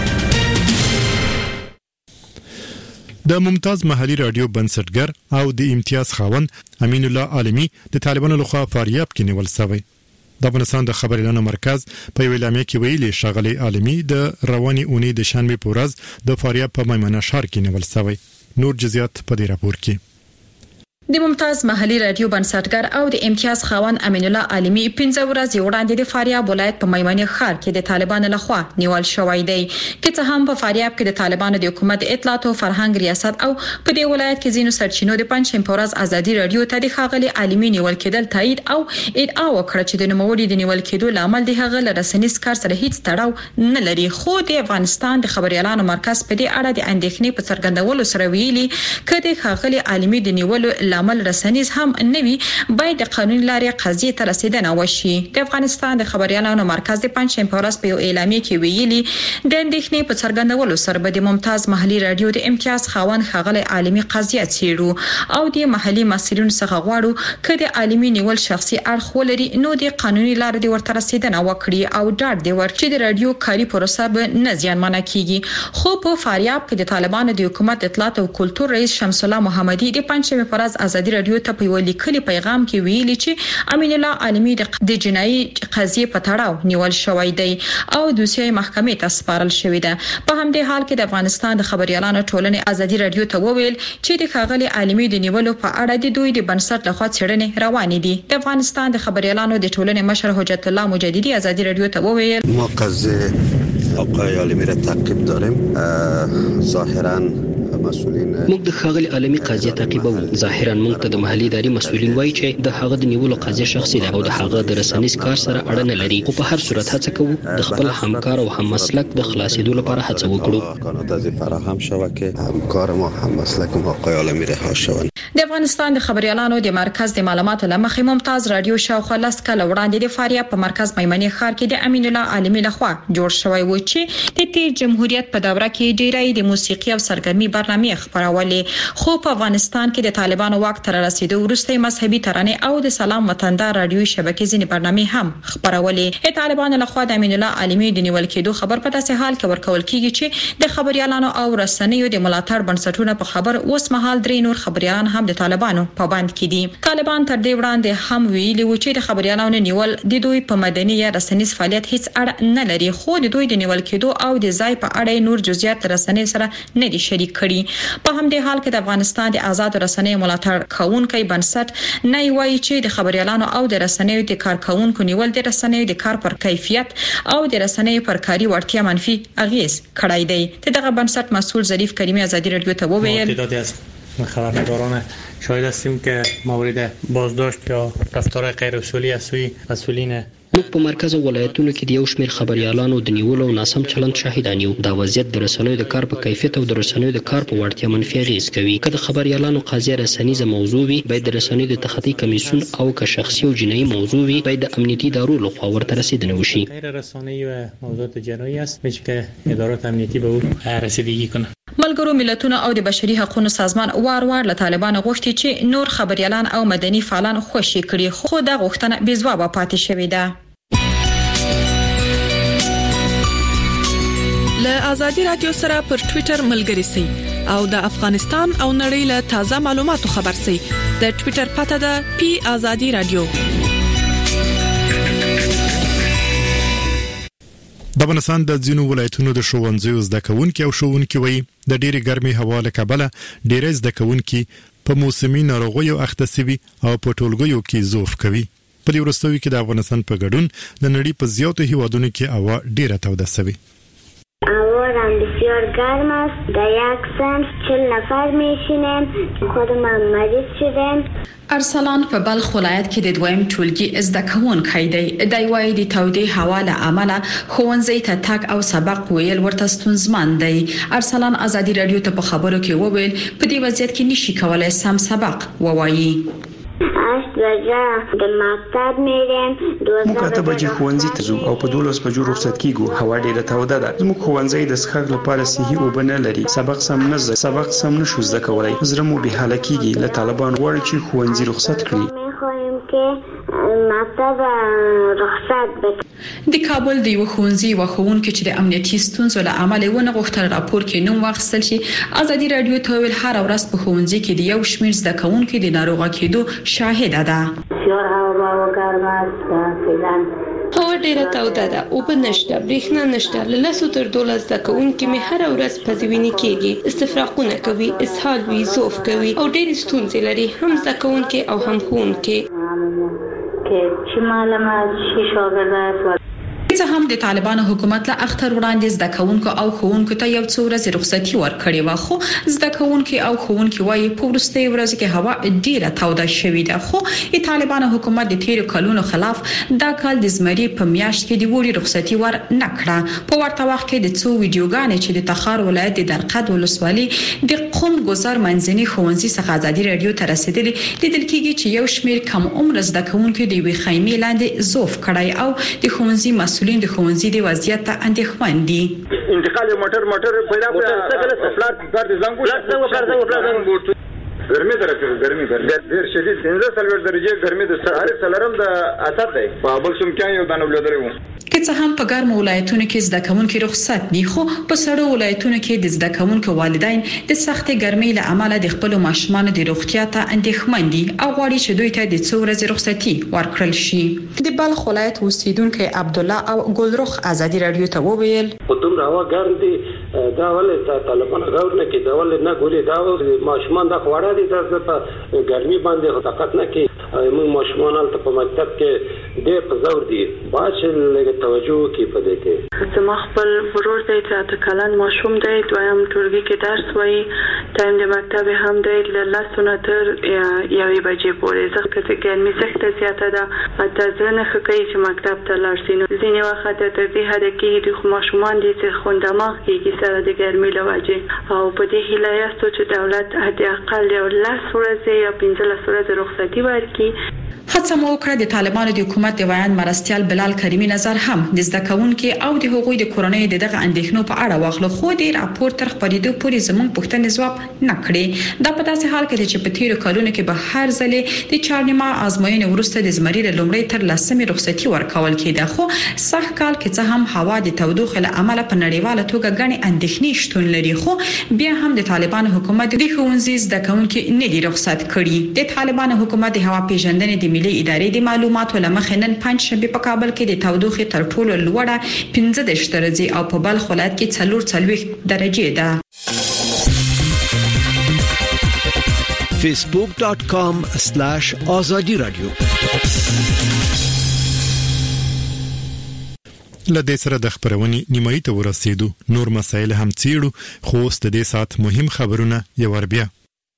S1: د ممتاز محلي رادیو بنسټګر او د امتیاز خاوند امین الله عالمي د طالبانو لخوا فاریاب کې نیول شوی. د افغانستان د خبر اعلان مرکز په ویلامه کې ویلي شغلي عالمي د رواني اونۍ د شنبه په ورځ د فاریاب په میمنه شهر کې نیول شوی. نور جزئیات په دې راپور کې.
S17: د ممتاز محلي رادیو بنسټګر او د امتیاز خاوند امین الله عالمي 15 ورځې وړاندې د فاریاب ولایت په میمنه ښار کې د طالبانو لخوا نیول شوی دی. که څه هم په فاریاب کې د طالبانو د حکومت اطلاعات او فرهنګ ریاست او په دې ولایت کې ځینو سرچینو د پنځم په ورځ ازادي رادیو ته د خاغلي عالمي نیول کېدل تایید او ادعا وکړه چې د نوموړي د نیول کېدو لامل د هغه لرسنیز کار سره هیڅ تړاو نه لري. خو د افغانستان د خبر اعلان مرکز په دې اړه د اندېښنې په څرګندولو سره ویلي کله خاغلي عالمي د نیول لامل رسنیز هم نوي باید د قانوني لارې قضیې ته رسیدنه وشي. د افغانستان د خبر اعلان مرکز د پنځم په ورځ په اعلامیه کې ویلي د اندېښنې په څرګندولو سره به د ممتاز محلي رادیو د امتیاز خاوند خاغلي عالمي قضیه څیړو او د محلي مسؤلینو څخه غواړو کله عالمي نیول شخصي اړخ ولري نو د قانوني لارې د ورته رسیدنه وکړي او ډاډ دی ورکړي د رادیو کاری پروسه به نه زیانمنه کیږي. خو په فاریاب کې د طالبانو د حکومت اطلاعات او کلتور رئیس شمس الله محمدي د پنځم په ورځ ازادي رادیو ته په لیکلي پیغام کې ویلي چې امین الله عالمي د جنایي قضیې په تړاو نیول شوی دی او دوسیه محکمې ته سپارل شوی ده. په همدې حال کې د افغانستان د خبري اعلان ټولنې ازادي رادیو ته وویل چې د خاغلي عالمي د نیولو په اړه د دوی د بنسټ لخوا څېړنې روانې دي. د افغانستان د خبري اعلان د ټولنې مشر حجت الله مجددي ازادي رادیو ته وویل
S18: ما قضیه آقای عالمي را تعقیب داریم. ظاهرا
S11: موږ د خاغلي عالمي قضیه تعقیبو. ظاهرا موږ ته د محلي اداري مسؤلین وایي چې د هغه د نیولو قضیه شخصي ده او د هغه د رسنیز کار سره اړه نه لري. خو په هر صورت هڅه کوو د خپل همکار او هم مسلک د خلاصېدو لپاره هڅه وکړو.
S18: قانوني فراهم شوه که همکار ما هم مسلک ما آقای عالمي رها شوند.
S17: د افغانستان د خبري اعلانو د مرکز د معلوماتو لمخې ممتاز رادیو شاوخوا لاس کله وړاندې د فاریاب په مرکز میمنه ښار کې د امین الله عالمي لخوا جوړ شوی و چې د تیر جمهوریت په دوره کې ډیری د موسیقي او سرګرمي برنامه برنامه خبرولې خو په افغانستان کې د طالبانو واک تر رسیدو وروسته مذهبي ترانه او د سلام وطندار رادیوي شبکې ځینې برنامه هم خبرولې. طالبانو له خوا د امین الله عالمي د نیول کېدو خبر په داسې حال کې ورکول کیږي چې د خبريالانو او رسنیو د ملاتړ بنسټونو په خبر اوس مهال درې نور خبريالان هم د طالبانو پابند کړي. طالبان تر دې وړاندې هم ویلي و چې د خبريالانو نیول د دوی په مدني یا رسنیز فعالیت هیڅ اړه نه لري خو د دوی د نیول کېدو او د ځای په اړه نور جزئیات رسنۍ سره نه دي شریک کړي. په همدې حال کې د افغانستان د آزاد رسنۍ ملاتړ کوونکي بنسټ نه وایي چې د خبريالانو او د رسنیو د کارکونکو نیول د رسنیو د کار پر کیفیت او د رسنیو پر کاري وړتیا منفي اغیز کړای دی. دغه بنسټ مسؤل ظریف کریمی آزادی رادیو ته وویل
S19: خبرنگاران شاهد هستیم که مورد بازداشت یا رفتار غیر اصولی از سوی مسئولین
S11: موږ په مرکز ولایتونو کې د یو شمېر خبريالانو د نیولو او ناسم چلند شاهدان یو. دا وضعیت د رسنیو د کار په کیفیت او د رسنیو د کار په وړتیا منفي اغیز کوي. که د خبريالانو قضیه رسنیزه موضوع وي باید د رسنیو د تخطي کمیسیون او که شخصي او جنایي موضوع وي باید د امنیتي ادارو لخوا ورته رسیدنه وشي.
S19: غیر رسانه‌ای و موضوعات جنایی است که ادارات امنیتی به او رسیدگی کنه.
S17: ملګرو ملتونو او د بشري حقوقو سازمان وار له طالبانو غوښتي چې نور خبريالان او مدني فعالان خوشي کړي خو دا غوښتنه بې ځوابه پاتې شوې ده.
S3: له آزادي رادیو سره پر ټوئیټر ملګري سئ او د افغانستان او نړۍ له تازه معلوماتو خبر سئ. د ټوئیټر پته ده @azadi radio.
S1: د افغانستان د ځینو ولایتونو د ښوونځیو زده کوونکي او ښوونکي وایي د ډېرې ګرمۍ هوا له کبله ډېری زده کوونکي په موسمي ناروغیو اخته شوي او په ټولګیو کې زوف کوي. په دې وروستیو کې د افغانستان په ګډون د نړۍ په زیاتو هیوادونو کې هوا ډېره توده شوې.
S9: هوا بسیار گرم است. در یک صنف 40 نفر میشینیم. خودم مریض شدم.
S17: ارسلان په بلخ ولایت کې د دویم ټولګي زده کوونکی دی. د وایي د تودې هوا له امله ښوونځي ته تګ او سبق ویل ورته ستونزمن دی. ارسلان آزادی رادیو ته په خبرو کې وویل په دې وضعیت کې نشي کولای سم سبق ووایي.
S9: 8 بجه د مکتب میرم.
S20: موږ 8 بجې ښوونځي ته ځو او په 12 بجو رخصت کیږو. هوا ډیره توده ده. زموږ ښوونځي د څښاک لپاره صحي اوبه نه لري. سبق سم نشو زده کولای. زړه مو به حاله کیږي. له طالبان غواړي چې ښوونځي رخصت کړي.
S9: میخوایم که مکتب رخصت بکړي.
S17: د کابل د یو ښوونځي وښوونکي چې د امنیتي ستونزو له امله ونه غوښتل راپور کې نوم واخیستل شي آزادي رادیو ته ویل هر ورځ په ښوونځي کې د یو شمېر زده کوونکي د ناروغه کېدو شاهد ده.
S21: هوا ډیره توده ده. اوبه نشته، برېښنا نشته. له 10 تر 12 زده کوونکي مې هر ورځ پزوینې کېږي. استفراقونه کوي، اسهال وي، زوف کوي او ډېرې ستونزې لري هم زده کوونکي او هم ښوونکي.
S9: چې معلومات شي شاګردان
S17: څه هم د طالبانو حکومت له اختر وړاندې زده کوونکو او ښوونکو ته یو څو ورځې رخصتي ورکړې و خو زده کوونکو او ښوونکو وايي په وروستي ورځ کې هوا ډیره توده شوې ده. خو د طالبانو حکومت د تیرو کلونو خلاف دا کال د زمري په میاشت کې د وړي رخصتي ور نه کړه. په ورته وخت کې د څو ویډیوګانې چې د تخار ولایت د درقد ولسوالۍ د قم گذار منځني ښوونځي څخه آزادي رادیو ته رسیدلې لیدل کېږي چې یو شمېر کم عمر زده کوونکو د وی خیمې لاندې زوف کړای او د ښوونځي مسؤلین د ښوونځي د وضعیت ته اندېښمن دي.
S22: انتقال موټر پیدا پلار د زنګ ګرمي درته ګرمي ډېر شدید 15 درجه ګرمي د هر څلرم د اثر دی. په بل کوم کې یو دانه ولودري وو.
S17: که څه هم په ګرم ولایتونو کې زده کوونکي رخصت دي خو په سړو ولایتونو کې د زده کوونکو والدین د سختې ګرمۍ له امله د خپل ماشومانو د روغتیا ته اندېښمن دي او غواړي چې دوی ته د څو ورځې رخصتي ورکړل شي. د بلخ ولایت اوسیدونکو عبدالله او ګلرخ آزادي رادیو ته وویل
S23: په دومره هوا ګرم دي دا ولې طالبان غوړ نه کې دا ولې نه ګولې دا ماشومان د خوړه دي د ګرمي باندې طاقت نه کې موږ ماشومان په مکتب کې ډېر په زور دي باشه لږ توجه کې پدې کې.
S24: زما خپل ورور دی چې کلن ماشوم دی دویم ټولګي کې درس وایي ټایم د مکتب هم دی له 10 نه تر 1 بجې پورې ځکه چې ګرمي سخته زیاته ده حتی ځنه کوي چې مکتب ته لاړ شي نو ځینې وخت تر دې حد کې د ماشومان دي چې خوندماغ کېږي سره د ګرمي له وجې او په دې هیله یاستو چې دولت حد اقل 10 ورځې یا 15 ورځې رخصتي ورکړي
S17: هڅه مو وکړه د طالبانو د حکومت د ویان مرستيال بلال کریمی نظر هم د ځدکونکو او د حقوقي د کورنۍ دغه اندېښنو په اړه واخلو خو د راپور تر خبرېدو پورې زموږ پوښتنې ځواب نه کړې دا په داسې حال کې چې په تیرو کلونو کې به هر ځلې د چارنیما آزموینې وروسته د زمری لومړی تر لسمې رخصتي ورکول کېده خو صح کال کې څه هم هوا د تودوخې له امله په نړیواله توګه غني اندېښنې شتون لري خو بیا هم د طالبانو حکومت د ښوونځي زدکونکو نه دی رخصت کړي د طالبانو حکومت د هوا پیژندنې د ملي ادارې د معلوماتو لمخې نن پنځشنبه په کابل کې د تودوخې تر ټولو لوړه 15 درجه او په بلخ ولایت کې 44 درجه ده.
S5: facebook.com/azadi radio
S1: لدې سره د خبرونې نیمایي ته ورسېدو نور مسایل هم څیړو خو اوس د دې سات مهم خبرونه یو ور بیا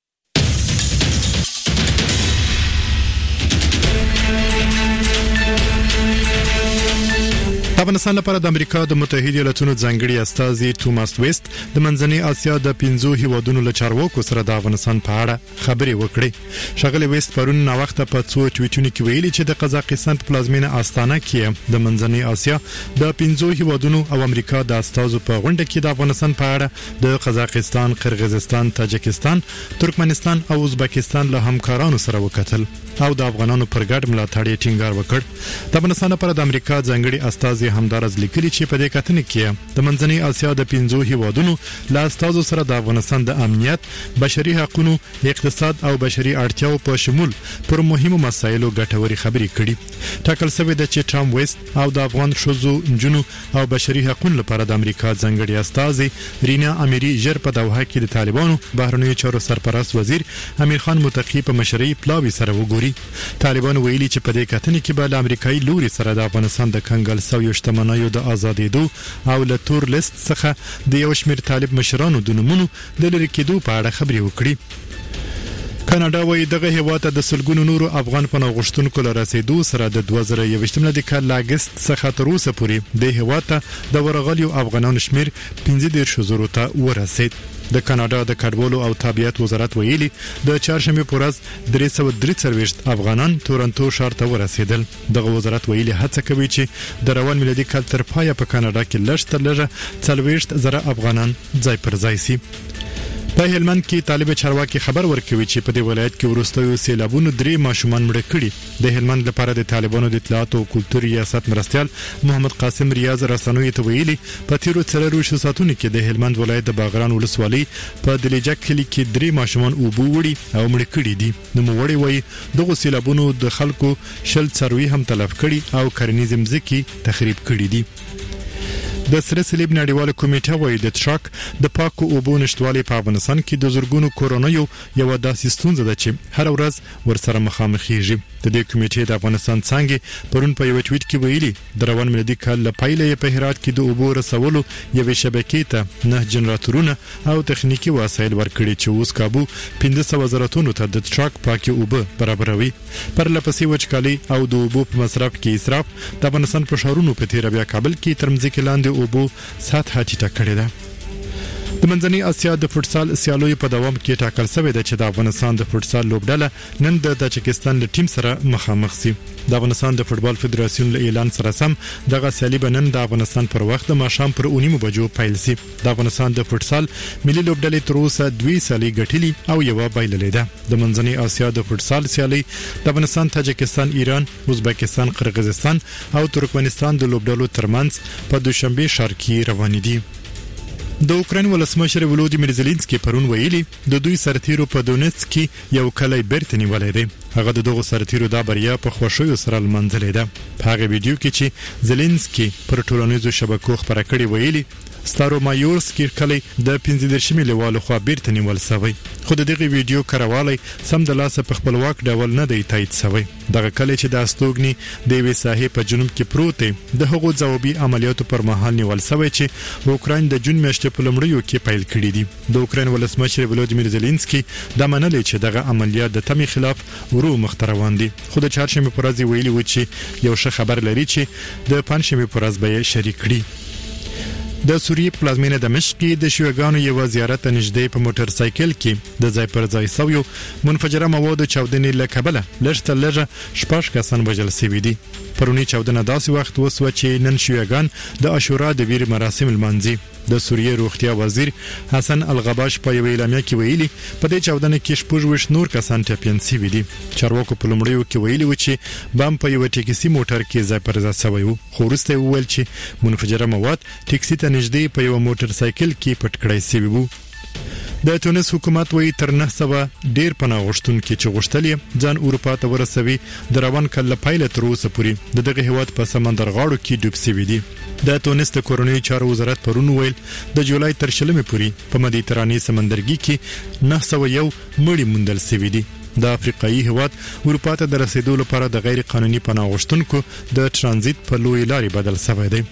S1: افغانستان لپاره د امریکا د متحده ایالاتونو ځانګړي استازي توماس ویست د منځنۍ اسیا د 15 هیوادونو له چارواکو سره د افغانستان په اړه خبرې وکړې. ښاغلی ویست پرون نا وخت په څو ټویټونو کې ویلي چې د قزاقستان په پلازمینه استانه کې د منځنۍ اسیا د 15 هیوادونو او امریکا د استازو په غونډه کې د افغانستان په اړه د قزاقستان، قرغیزستان، تاجکستان، ترکمنستان او ازبکستان له همکارانو سره وکتل او د افغانانو پر ګډ ملاتړ یې ټینګار وکړ. د افغانستان لپاره د امریکا ځانګړي استازي همدارز لیکلي چې په دې کتنې کې د منځنۍ اسیا د 15 هیوادونو له استازو سره د افغانستان د امنیت، بشري حقوقو، اقتصاد او بشري اړتیاو په شمول پر مهمو مسایلو ګټوري خبرې کړي. ټاکل شوی د چې ټام ویست او د افغان شوزو جنو او بشري حقوقو لپاره د امریکا ځانګړي استازي رینا امیری ژر په دوحه کې د طالبانو بهرنیو چارو سرپرست وزیر امیر خان متقی په مشرۍ پلاوی سره وګوري. طالبان ویلي چې په دې کتنې کې به امریکایي لوري سره د افغانستان د کنګل سویو شتمنیو د آزادېدو او له تور لیست څخه د یو شمېر طالب مشرانو د نومونو د لرې کېدو په اړه خبرې وکړي. کاناډا وايي دغه هیواد د سلګونو نورو افغان پناه غوښتونکو له رسیدو سره د 2021 د کال اگست څخه تر اوسه پورې د هیواد ته د ورغلیو افغانانو شمیر 15,000 ته ورسید. د کاناډا د کډوالو او تابعیت وزارت ویلي د چهارشنبه په ورځ 343 افغانان تورنټو ښار ته ورسېدل. دغه وزارت ویلي هڅه کوي چې د روان میلادي کال تر پایه په کاناډا کې لږ تر لږه 40,000 افغانان ځای پر ځای شي. په هلمند کې طالب چارواکي خبر ورکوي چې په دې ولایت کې وروستیو سیلابونو 3 ماشومان مړ کړي. د هلمند لپاره د طالبانو د اطلاعات او کلتور ریاست مرستيال محمد قاسم ریاض رسنوي ته ویلي په تیرو 4 ساعتونو کې د هلمند ولایت د باغران ولسوالۍ په دلیجک کلی کې 3 ماشومان اوبو وړي او مړ کړي دي. نو موړي وایي دغه سیلابونو د خلکو شل څاروي هم تلف کړي او کرنیزم ځکه تخریب کړي دي. د سره صلیب نړیواله کمیټه وایي د ټرک د پاکو اوبو نشټوالي په افغانستان کې د زورګونو کورونیو یو داسې ستونزه ده چې هر ورځ ورسره مخامخېږي. د دې کمیټې د افغانستان څنګه پرون په یو ټویټ کې ویلي د روان میلادي کال له پیلې په هرات کې د اوبو رسولو یوې شبکې ته 9 جنراتورونه او تخنیکی وسایل ورکړي چې اوس کابو 1500 وزارتونو ته د ټرک پاکي اوبه برابروي. پر لپسې وچکالي او د اوبو په مصرف کې اسراف د افغانستان په شهرونو په تیر بیا کابل کې ترمځکه لاندې اوبو سطح ټیټه کړې ده. د منځنۍ اسیا د فوټسال سیالیو په دوام کې ټاکل شوی دی چې د افغانستان د فوټسال لوبډله نن د تاجکستان له ټیم سره مخامخ شي. د افغانستان د فوټبال فدراسیون له اعلان سره سم دغه سیالي به نن د افغانستان پر وخت د ماښام پر 9 بجو پیل شي. د افغانستان د فوټسال ملي لوبډلې تر اوسه 2 سیالي ګټلې او یو بایللې ده. د منځنۍ اسیا د فوټسال سیالي د افغانستان، تاجکستان، ایران، ازبکستان، قرغیزستان او ترکمنستان د لوبډلو ترمنځ په دوشنبه ښار کې روان دي. د اوکراین ولسمشر ولودیمیر زيلنسکي پرون ویلي د دوی سرتیرو په دونیتسک کې یو کلی بیرته نیولې ده. هغه د دغه سرتیرو د بریا په خوشیو سره لمنځلې ده. په هغه ویډیو کې چې زيلنسکي پر ټولنیزو شبکو خبره کړې ویلي ستارو مایورسکي کلی د 15 لیوالو خو بیرته نیول شوی. خو دغه ویډیو کاروالی سم د لاسه په خپلواک ډول نه دی تایید شوی. دغه کلی چې د استوګنی د وی ساحې په جنوب کې پروت دی د هغو ځوابي عملیاتو پر مهال نیول شوی چې اوکراین د جون میاشتې په لومړیو کې پیل کړی دي. د اوکراین ولسمشر ولودیمیر زيلنسکي د منلې چې دغه عملیات د تمې خلاف ورو مختروان دي. خو د چهارشنبه پر ورځ ویلي و چې یو ښه خبر لري چې د پنځشنبه پر ورځ به شریک کړي. د سوریې پلازمینه دمشق کې د شیوګانو یو زیارت نږدې په موټر سایکل کې د ځای پر ځای سویو منفجره مواد چاودنې له کبله لږه شپږ کسان وژل شوي دي. پرونی چاودنه داسې وخت وسوه چې نن شیوګان د عاشورا د ویر مراسم لمانځي. د سوریې روغتیا وزیر حسن الغباش په یو اعلامیه کې ویلي په دې چاودنه کې 14 نور کسان ټپيان شوي دي. چارواکو په لومړیو کې ویلي و چې بم په یو ټیکسي موټر کې ځای پر ځای شوی و، خو وروسته ویل چې منفجره مواد ټیکسي ته نږدې په یو موټر سایکل کې پټ کړای شوی وو. د تونس حکومت وی تر 900 ډیر پناه غوښتونکي چې غوښتل ځان اروپا ته ورسوي د روان کله پایله تر اوسه پورې دغه هیواد په سمندر غاړو کې ډوب شوی دي. د تونس د کورونی چارو وزارت پرون ویل د جولای تر شلمې پورې په مدیترانې سمندرګي کې 901 مړي موندل شوي دي. د افریقایي هیواد اروپا ته د رسیدو لپاره د غیر قانوني پناه غوښتونکو د ترانزیت په لوی لارې بدل شوی دی.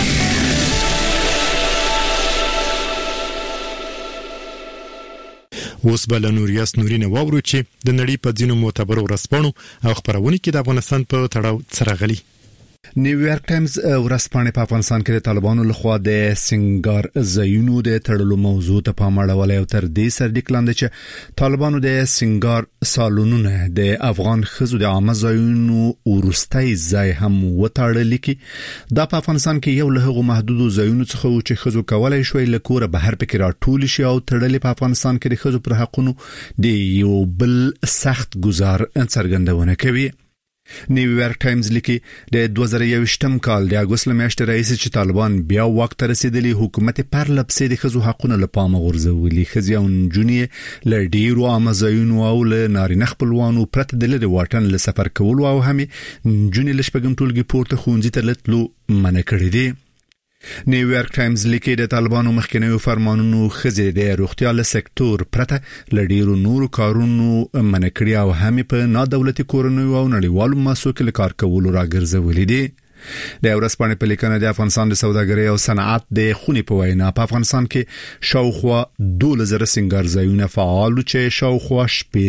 S1: اوس بل نوریاس نورینه واورو چې د نړۍ په ځینو معتبرو ورځپاڼو او خبرونو کې د افغانستان په تړاو سره
S5: نیویارک ټایمز ورځپاڼه په افغانستان کې د طالبانو لخوا د سنگار زایونو د تړلو موضوع ته پام اړولای او تر دې سره د کلاند چې طالبانو د سنگار سالونونه د افغان خزو د عامه زایونو ورستۍ ځای هم وټاړل کی. دا په افغانستان کې یو له هغو محدودو زایونو څخه چې خزو کولای شوی له کوره بهر پکې راټول شي او تړلې په افغانستان کې د خزو پر حقونو د یو بل سخت گزار څرګندونه کوي. نیویارک ټایمز لیکي د 2021م کال د اگست میاشتې رئیس چې طالبان بیا واک ته رسیدلی حکومت پر لپسې د خزو حقونه لپاره غورځولي. خزيون جونی لډیرو امازایونو او ل نارینه خپلوانو پرته د لری واټن ل سفر کول او هم جونی لشپګم ټولګي پورته خونځي ته لټلو منع کړی دی. نیویارک ټایمز لیکي د طالبانو مخکنیو فرمانونو خزې د روغتیا له سکتور پرته لډیرو نورو کارونو منع کړی او هم په نادولتي کورنیو او نړیوالو مسوکل کار کول راګرځولې دي. د ورځپاڼې په لیکنه د افغانستان د سوداګرۍ او صنعت د خونې په وینا په افغانستان کې شاوخوا 2000 سنگار ځایونه فعال چې شاوخوا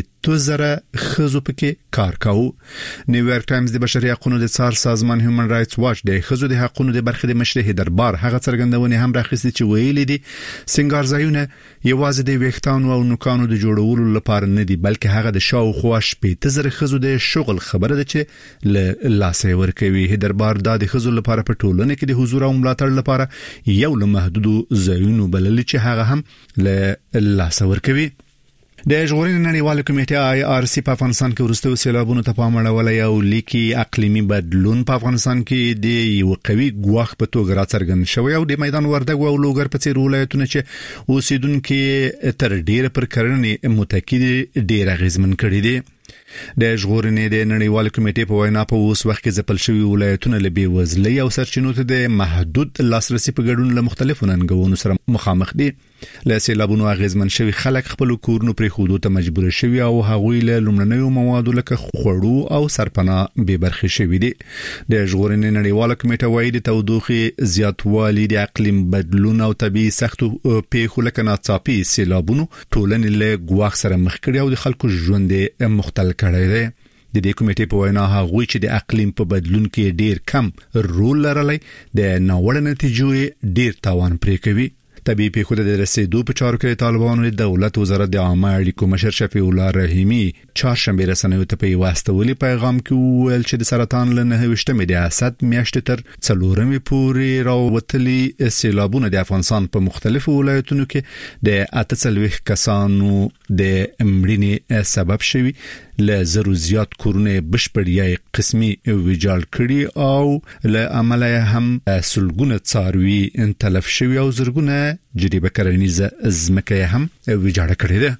S5: 7000 خزو پکې کار کوي. نیویارک ټایمز د بشري حقوقو د څار سازمان هیومن رائټس واچ د خزو د حقوقو د برخې د مشرح دربار هغه څرګندونه هم راخستي چې ویلي دي سنگار ځایونه یوازې د ویښتانو او نوکانو د جوړولو لپاره نه دي بلکې هغه د شاوخوا 7000 خزو د شغل خبره ده چې له لاسه ورکوي. دربار د خزو لپاره په ټولنه کې د حضور او ملاتړ لپاره یو له محدودو ځایونو بلل چې هغه هم له لاسه ورکوي. د ژغورنې نړیواله کمیټه IRC په افغانستان کې ورستو سیلابونو ته پام اړولای او لیکي اقلیمي بدلون په افغانستان کې د یو قوي ګواښ په توګه راڅرګند شوی او د میدان وردګ او لوګر په څیر ولایتونو چې اوسیدونکو تر ډیره پر کرنې متکی ډیر غیزمن کړي دي. د ژغورنې د نړیوال کمیټې په وینا په اوس وخت کې ځپل شوی ولایتونه له بیوزلۍ او سرچینو ته د محدود لاسرسي په ګډون له مختلفو ننګونو سره مخامخ دي. له سیلابونو غیزمن شوی خلک خپل کورونو پرې خودو ته مجبور شوی او هغوی له لومړنیو موادو لکه خوړو او سرپناه به برخه شوی دي. د ژغورنې نړیوال کمیټه وايي د تودوخې زیاتوالی د اقلیم بدلون او طبيعي سختو پیښو لکه ناڅاپي سیلابونو ټولنې له ګواښ سره مخ کړي او د خلکو ژوند مختل کړی دی. د دې کمیټې په وینا هغوی چې د اقلیم په بدلون کې ډیر کم رول لرلی د ناوړه نتیجو ډیر تاوان پرې کوي. طبيعي پیښو د رسیدو په چارو کې طالبانو د دولت وزارت د عامه اړیکو مشر شفیع الله رحیمی چهارشنبه رسنیو ته په واستولي پیغام کې ویل چې د سرطان له 9مې د اسد میاشتې تر 4مې پورې راوتلي سیلابونه د افغانستان په مختلفو ولایتونو کې د 48 کسانو د مړینې سبب شوي له زرو زیات کورونه بشپړ قسمي ویجاړ کړي او له عمله هم سلګونه څاروي تلف شوي او زرګونه جریبه کرنیزه ځمکه هم ویجاړ کړي ده.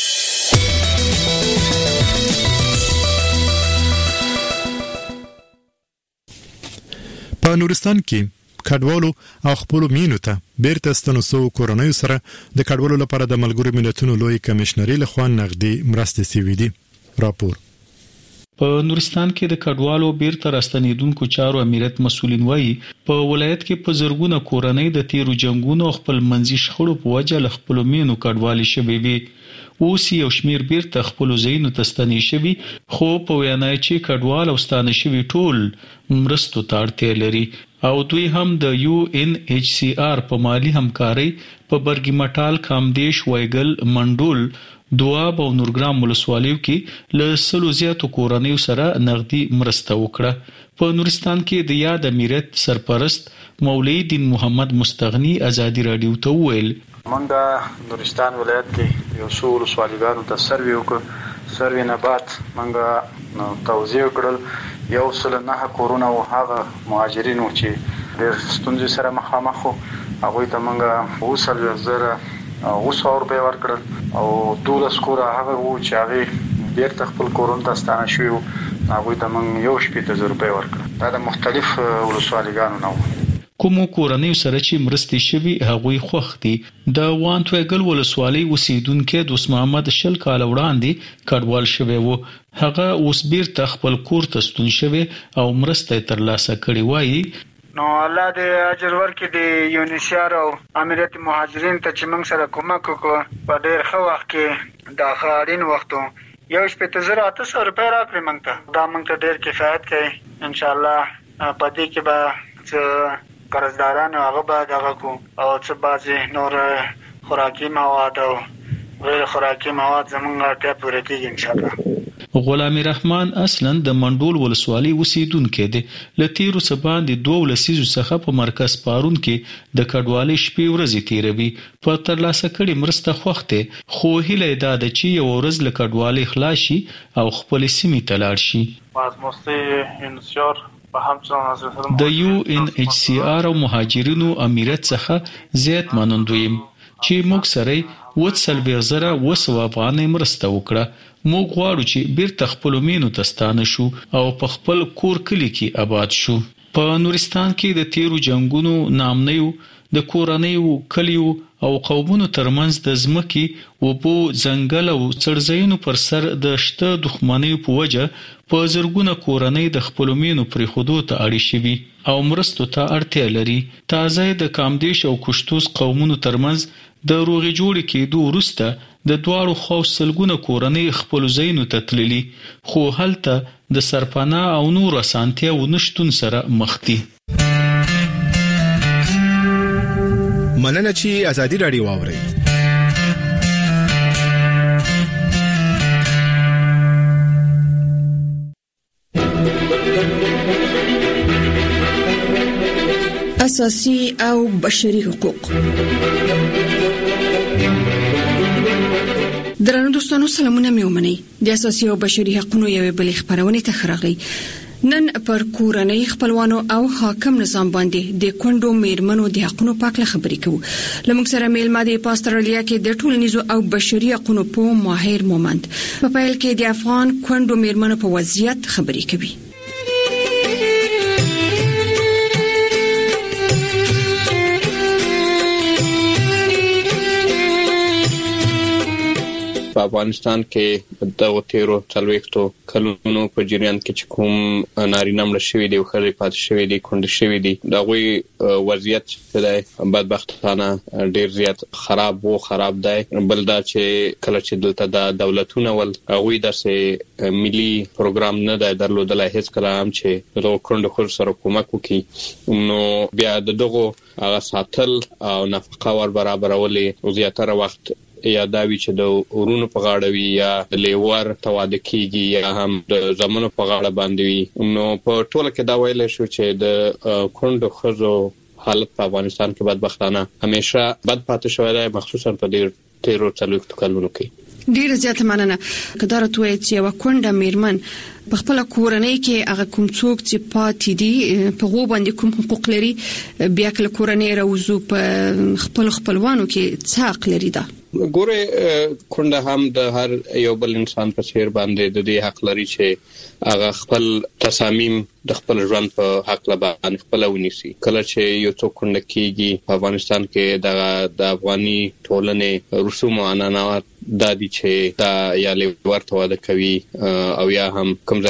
S1: په نورستان کې کډوالو او خپل مینو ته بیرته ستنوسو کورونیو سره د کډوالو لپاره د ملګرو ملتونو لوی کمشنري لخوا نغدي مرستې سوي دي. راپور
S6: په نورستان کې د کډوالو بیرته راستنیدونکو چارو امریت مسولین وایي په ولایت کې په زرګونه کورنۍ د تیرو جنگونو خپل منځي شخړو په وجه له خپل مینو کډوالي شوي وي. اوس یو شمیر بیرته خپل ځایونو ته ستنې شوي خو په وینا چې کډوال او ستانه شوي ټول مرستو ته اړتیا لري. او دوی هم د UNHCR په مالی همکاري په برګی مټال کامدیش وایګل منډول دواب او نورګرام ولسوالیو کې له سلو زیاتو کورنیو سره نغدي مرسته وکړه. په نورستان کې د یاد امیرت سرپرست مولوی دین محمد مستغنی ازادي رادیو ته ویل
S7: منګه نورستان ولایت کې یو څو ولسوالیګانو ته سروي وکړ. سروي نه بعد منګه توزیع کړل 109 کورونه او هغه مهاجرینو چې ډېر ستونزې سره مخامخ وو هغه ته منګه 200,000 روپۍ ورکړل او 12 کوره هغه وو چې هغه بیرته خپل کورونه ته ستانه شوي وو هغه ته منګه 1,000 روپۍ ورکړل. دا د مختلف ولسوالیګانو نه وو.
S6: کومو کورنیو سره چې مرستې شوي هغوی خوښ دي. د وانتویګل ولسوالۍ اوسیدونکو دوست محمد شل کال وړاندې کډوال شوی وو. هغه اوس بیرته خپل کور ته ستون شوی او مرسته ترلاسه کړې وایي.
S8: نو الله دې اجر ورکړي د یونیسیار او امریت مهاجرین ته چې موږ سره کومک وکړو په ډېر ښه وخت کې د اخرین وختو 1,800 روپۍ راکړي موږ ته. دا موږ ته ډېر کفایت کوي. ان شاء الله په دې کې به قرضداران هغه به دغه کو او څه بعضی نور خوراکي مواد او غیر خوراکي مواد زمونږ اړتیا پوره کیږي ان شاء الله.
S6: غلام رحمان اصلا د منډول ولسوالۍ اوسیدونکی دی. له تیرو څه باندې 2 لسیزو څخه په مرکز پارون کې د کډوالۍ شپې ورځې تیروي. په ترلاسه کړي مرسته خوښته خو هیله ده چې یو ورځ له کډوالۍ خلاص شي او خپل سیمې ته لاړ شي. د UNHCR او مهاجرینو امیرت څخه زیات منندویم چې موږ سره 40,000 افغانۍ مرسته وکړه. موږ غواړو چې بیرته خپل مینو ته ستانه شو او په خپل کور کلی کې آباد شو. په نورستان کې د تیرو جنگونو نامنیو د کورنیو کلیو او قومونو ترمنځ د ځمکې او په ځنګل او څړځایونو پر سر د شته دښمنۍ په وجه په زرګونه کورنۍ د خپل مینو پرې خودو ته اړې شوي او مرستو ته اړتیا لري. تازه د کامدیش او کشتوس قومونو ترمنځ د روغې جوړې کېدو وروسته د دواړو خواو سلګونه کورنۍ خپل ځایونو ته تللي خو هلته د سرپناه او نور اسانتیاو نشتون سره مخ دي.
S12: مننه چې ازادي رادیو واوري.
S13: اساسي او بشري حقوق. درنو دوستانو سلامونه مې ومنئ. د اساسي او بشري حقوقو یوې بلې خبرونه ته خراغلي. نن پر کورنۍ خپلوانو او حاکم نظام باندې د کونډو میرمنو د حقوقو په اړه خبرې کوو. لمونږ سره میلمه د استرالیا کې د ټولنیزو او بشري حقوقو په ماهر مومند په پیل کې د افغان کونډو میرمنو په وضعیت خبرې کوي.
S25: په افغانستان کې د تیرو 40 کلونو په جریان کې چې کوم نارینه مړ شوی دی او خلک پاتې شوی دی کونډ شوی دی دا غوي وضعیت د بدبختانه ډیر زیات خراب دی. بل دا چې کله چې دلته د دولتونو ول غوي داسې ملي پروګرام نه دی درلودلای هیڅ کلام چې د کونډو خور سره کومک وکړي نو بیا دغه هغه ساتل او نفقه ور برابرولې زیاتره وخت یا داوی چې د ورونو په غاړه وي یا د لیور تواده کیږي یا هم د زمونو په غاړه باندې وي. نو په ټوله کې دا ویل شو چې د کونډو خزو حالت په افغانستان کې بدبختانه همیشه بد پاتې شوی دی مخصوصا په ډیر تیرو 40 کلونو کې.
S13: ډیر زیات مننه. کدارت وایي چې یو کونډه میرمن په خپل کورنۍ کې هغه کوم څوک چې پاتې دي په غو باندې کوم حقوق لري بیا کله کورنۍ راوځو په خپلوانو کې څه حق لري. دا
S25: ګوره کونډه هم د هر یو بل انسان په څیر باندې د دې حق لري چې هغه خپل تصامیم د خپل ژوند په حق لبان خپل ونیسي. کله چې یو څوک کونډه کیږي په افغانستان کې د افغاني ټولنې رسوم او عنعنات د دې چې دا یا لور تواده کوي او یا هم کوم ځای چې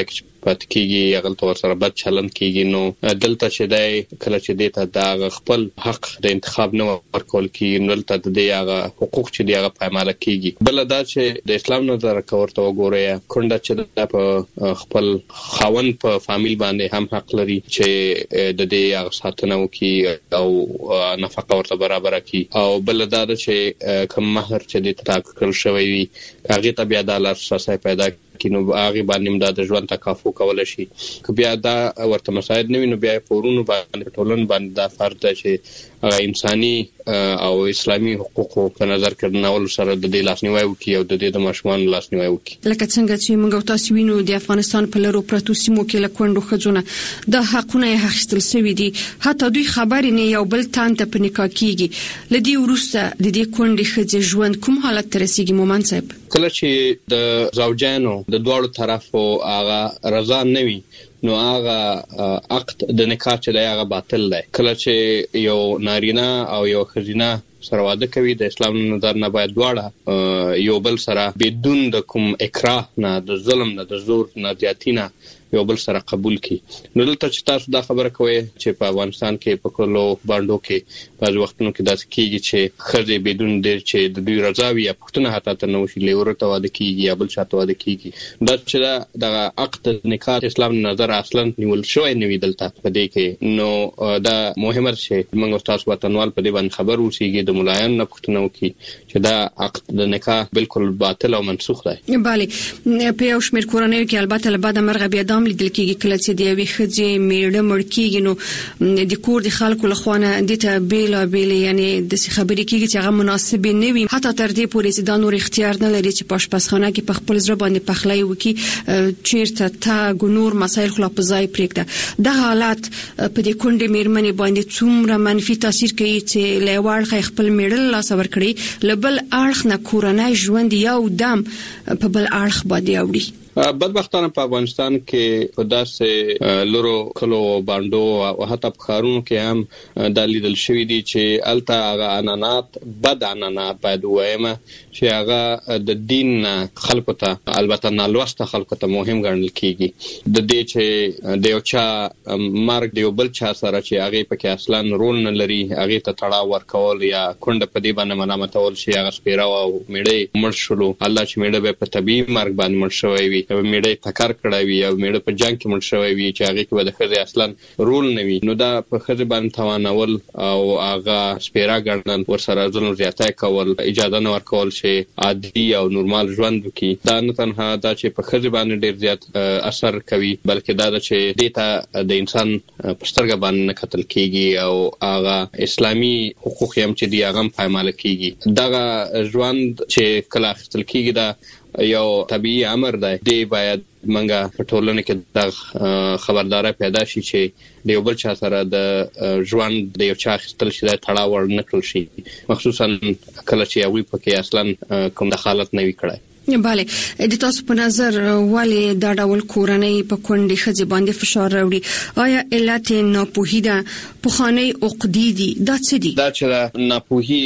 S25: پات کیږي هغه تور سره بد چلند کیږي نو دلته چې دای کله چې دیته دا خپل حق د انتخاب نه ورکول کیږي نو دلته د هغه حقوق چې دی هغه پایماله کیږي بل دا چې د اسلام نظر کورته وګورئ کونډه چې په خپل خاون په فامیل باندې هم حق لري چې د دې هغه ساتنه وکړي او نفقه ورته برابر کړي او بل دا چې کوم مہر چې د تاکل شوی وي هغه ته بیا د لاسرسي پیدا کینو هغه باندې د ژوند تکافو کول شي که بیا دا ورته مساعد نه ویني بیا پورونو باندې ټولن باندې دا فرض ده چې انساني او اسلامي حقوقو په نظر کې نول سره د دې لاسنیوي وکي او د دې د ماشومان لاسنیوي وکي
S13: لکه څنګه چې موږ تاسو وینو د افغانستان په لرو پرتو سیمو کې لکوندو خځونه د حقونه اخیستل شوی دي حتی دوی خبرې نه یو بل تان ته په نکاح کیږي لدی ورسته د دې کونډې خځې ژوند کوم حالت ترسيږي مومن صاحب
S25: کله چې د زوجانو د دوړو طرفو هغه رضا نه وي نو هغه عقد د نکاح چې دی هغه باطل دی کله چې یو نارینه او یو ښځینه سره واده کوي د اسلام نظر نه باید دواړه یو بل سره بدون د کوم اکراه نه د ظلم نه د زور نه زیاتینه یو بل سره قبول کی نو دلته چې تاسو دا خبره کوي چې په افغانستان کې په کلو باندې کې په وختونو کې داسې کیږي چې خځې بدون د چې د دوی رضا وي پښتنه حتی ته نو شي لورته واده کیږي یا بل شاته واده کیږي دا چې د عقد نکاح اسلام نظر اصلا نیول شوی نه وي دلته په دې کې نو دا مهمه چې موږ تاسو وطنوال په دې باندې خبر اوسېږي د ملایان نه پښتنه وکي چې دا عقد د نکاح بالکل باطل او منسوخ دی
S13: bale په یو شمېر کورنۍ کې البته له بعد مرغه بیا هم لیدل کېږي کله چې د یوې ښځې میړه مړ کېږي نو د کور د خلکو له خوا نه د ته بیل یعنی د خبرې کېږي چې هغه مناسب نه وي حتی تر دې پورې چې دا نور اختیار نه لري چې په آشپزخانه کې په خپل ځای باندې پخلی وکړي چیرته تا نور مسایل خلا په ځای پرېږده دا حالت په دې کونډې میرمنې باندې څومره منفي تاثیر کوي چې له یو اړخه خپل میړه لاس ورکړي له بل اړخ نه کورنۍ ژوند یو دم په بل اړخ باندې اوړي
S25: بدبختانه په افغانستان کې په داسې لورو کلو باندو او حتی په خارونو کې هم د لیدل شوی دي چې الته هغه انانات بد انانات باید وایم چې هغه د دین خلکو ته البته نالوسته خلکو ته مهم ګڼل کیږي د دې چې د یو چا مرګ د یو بل چا سره چې هغه پکې اصلا رول نه لري هغه ته تړاو ورکول یا کونډه په دې باندې ملامتول شي هغه سپیرا او میړه مړ شلو الله چې میړه به په طبيعي مرګ باندې مړ شوی وي او میړه ټکر کړی وي او میړه په جنگ کې مړ شوی وي چې هغه کې د خځې اصلا رول نه وي نو دا په خځې باندې توانول او هغه سپیرا ګڼل ورسره ظلم زیاته کول اجازه نه ورکول شي عادي او نورمال ژوند وکړي دا نه تنها دا چې په خځې باندې ډیر زیات اثر کوي بلکې دا چې دیتا د انسان پسترګ باندې نه قتل کیږي او هغه اسلامي حقوق هم چې دی هغه پایماله کیږي دا ژوند چې کله اخیستل کیږي دا یو طبيعي امر دی دی باید منګه په ټولنه کې د خبرداري پیدا شي چې د یو بل چا سره د ژوند د یو چا خپل شي د تړاو ور نکړل شي مخصوصا کله چې یوې پکې اصلا کوم دخالت نه وی کړای
S13: bale د تاسو په نظر ولی دا ډول کورنۍ په کونډې خځې باندې فشار راوړي آیا علت ناپوهي ده پخوانی عقدې دي دا څه دي
S25: دا چې ناپوهي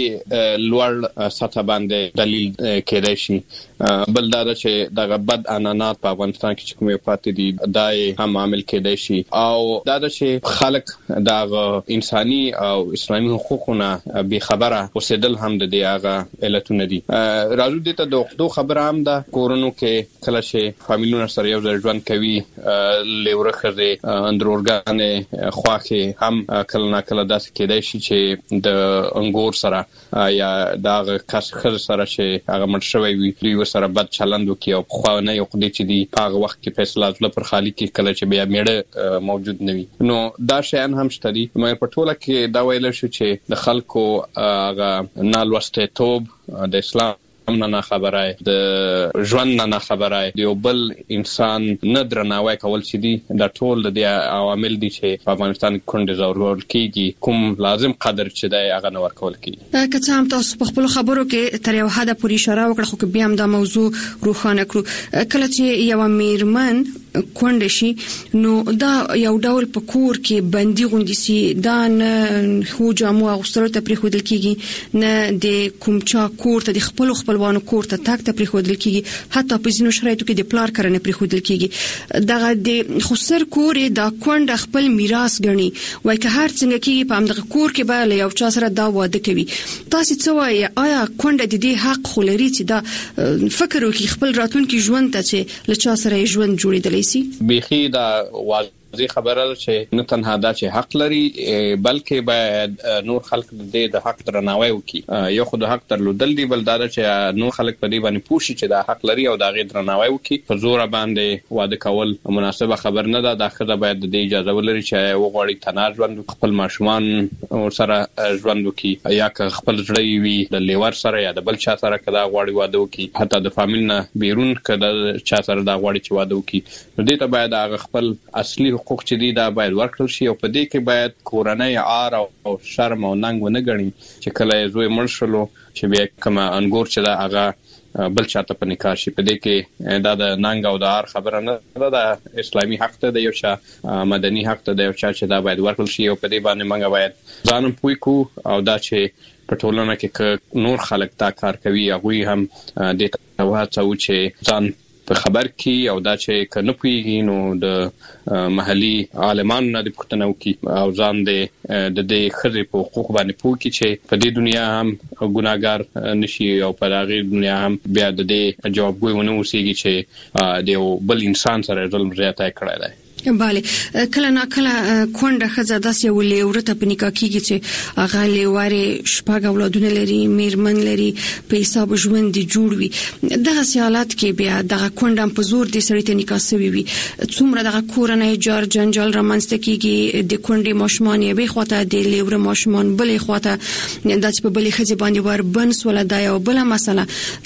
S25: لوړ سطح باندې دلیل کېدای شي بل دا چې دغه بد انانات په افغانستان کې کومه پاتې دي دا هم عامل کېدای شي او دا چې خلک دغه انساني او اسلامي حقوقونه به خبره اوسېدل هم د دغه علتونه دي راځو د ته دوه خبره هم دا کورونو کې کله چې فامیلونه سره یو ځای ژوند کوي لورخه اندرورګانې خواخه هم کله نه کله داسې کېدای شي چې د انګور سره یا د کس سره چې هغه مړ شوی وي دوی سره بد چلند وکي او خو نه یو قضیه چې دی هغه وخت کې فیصله ځل پر خالي کې کله چې بیا میړه موجود نه وي نو دا شیان هم شته دي مې په ټوله کې دا ویل شو چې د خلکو هغه نالوسته توب د اسلام نه خبره د ژوند نه خبره دی یو بل انسان نه درناوی کول چې دی دا ټول د عوامل دي چې په افغانستان کې کونډه زورول کیږي کوم لازم قدر چې دی هغه نه ورکول کیږي
S13: که څه هم تاسو په خپل خبرو کې تر یو حد پورې اشاره وکړه خو بیا هم دا موضوع روښانه کړو کله چې یو میرمن کونډ شي نو دا یو ډول په کور کې بندي غوندي سي دا نه خو جامو اغوستلو ته پریښودل کیږي نه د کومچا کور ته د خپلوانو کور ته تاک ته پریښودل کیږي حتی په ځینو شرایطو کې د پلار کرنه پریښودل کیږي دغه د خسر کور دا کونډ خپل میراث غني وای که هر څنګه کیږي په همدغه کور کې به له یو چا سره دا واده کوي تاسو څه وایي آیا کونډ د دې حق خلري چې دا فکر وکړي خپل راتلونکي ژوند ته چې له چا سره ژوند جوړیدلی سي
S25: بيخي دا زی خبره چې نه تنها دا چې حق لري بلکې باید نور خلک د حق درناوی وکړي یو خو د حق درلودل دی بل دا چې نور خلک په دې باندې پوښي چې دا حق لري او دا غي درناوی وکړي په زور باندې واده کول مناسبه خبر نه ده دا خدای باید د اجازه ولري چې وغوړي تناز ژوند خپل ماشومان سره ژوند وکړي یا که خپل ځړی وي د لیور سره یا د بل چا سره کدا غوړي واده وکړي حتی د فامیل نه بیرون کدا چا سره دا غوړي چې واده وکړي نو دې ته باید هغه خپل اصلي حقوق چې دي دا باید ورکړل شي او په دې کې باید کورنۍ عار او شرم او ننګ ونه غړي چې کله زوی مړ شلو چې بیا کوم انګور چې دا هغه بل چاته په نکاح شي په دې کې دا د ننګ او د عار خبره نه ده اسلامي حق ته د یو چا مدني حق ته د یو چا چې دا باید ورکړل شي او په دې باندې موږ باید ځانم پوي کو او دا چې په ټولنه کې نور خلک دا کار کوي هغه هم د توهڅو چې ځان په خبر کې او دا چې کنه پويږي نو د محلي عالمانو نه د پښتنو کې او ځان د دې خزې په حقوق باندې پوي کې چې په دې دنیا هم ګناګار نشي او په هغه دنیا هم بیا د دې جوابګوي ونه وسیږي چې د بل انسان سره ظلم زیاته کړی دی
S13: bale کله نا کله کونډه خزه داسې ولې ورته په نکاح کېږي چې هغه لواره شپږ اولادونه لري میرمن لري په حساب ژوند دی جوړ وي دغه حالات کې بیا دغه کونډه په زور د سړی ته نکاح سوي وي څومره دغه کورنۍ جار جنجال رامنځته کېږي د کونډې ماشومان یې به خواته د لیوره ماشومان بلې خواته د چې په بلې خزه باندې ور بنس ولا دا یو بل مسله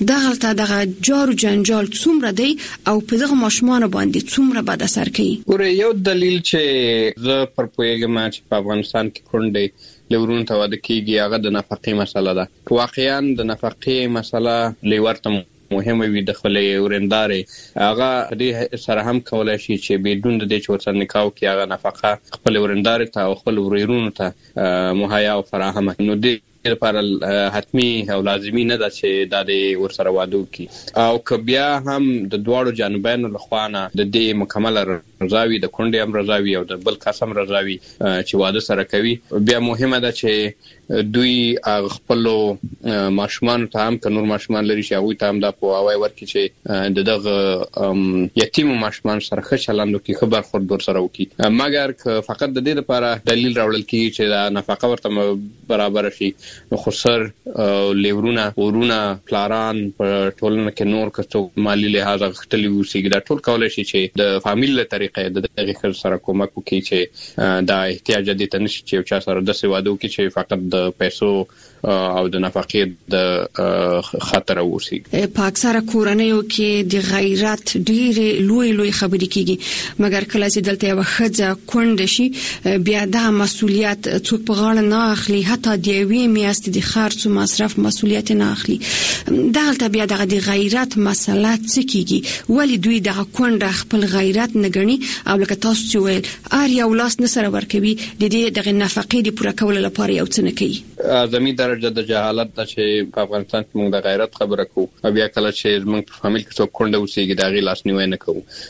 S13: دغه جار جنجال څومره دی او په دغه ماشومان باندې څومره بد اثر کوي
S25: یو دلیل چې زه پر پوهیږم چې په افغانستان کې کونډې لورون ته واده کیږي هغه د نفقې مسله ده واقعا د نفقې مسله لورته مهمه وي د خپلې ورندارې هغه دې سره هم کولای شي چې بدون د دې چې ورسره نکاح کوي هغه نفقه خپل ورندارې ته او خپل ورونو ته مهیا او فراهمه نو دې لپاره حتمی او لازمی نه ده چې د دې ورسره واده وکړي او که بیا هم د دواړو جانبینو لخوا نه د دې مکمل رضاوي د کونډې هم رضاوي او د بل قسم رضاوي چې واده سره کوي بیا مهمه ده چې دوی خپل ماشومان ته هم که نور ماشومان لري چې هغه ته هم دا په اوای ورکړي چې دغه یتیم ماشومان سره ښه چلند وکړي خبر خور در سره وکړي مګر که فقط د دې لپاره دلیل راوړل کیږي چې دا نفقه ورته برابر شي نو خسر لیورونه ورونه پلاران په ټولنه کې نور کڅو مالی لحاظ غختلی وسیږي دا ټول کولای شي چې د فامیل له طریقې د دغه خر سره کومک وکړي چې دا احتیاج دي ته نشي چې چا سره د سوادو کې چې فقط د پیسو او د نفقې د خطر وسیږي
S13: په اکثره کورنیو کې د غیرت ډېر لوی خبرې کیږي مګر کله چې دلته یو خځه کونډه شي بیا د مسولیت څوک په غاړه نه اخلي حتی د وی میاشت د خرڅ او مصرف مسولیت نه اخلي دلته بیا د غیرت مسله څه کیږي ولی دوی د کونډه خپل غیرت نه غني او لکه تاسو چې ویل ار یو لاس نه سره ورکوي د دې د نفقې د پوره کولو لپاره یو څه نه کوي
S25: اعظمي درجه د جهالت د چې په افغانستان کې موږ د غیرت خبره کوو بیا کله چې موږ په فامیل کې څوک کونډه وسیږي دا غي لاس نیوي نه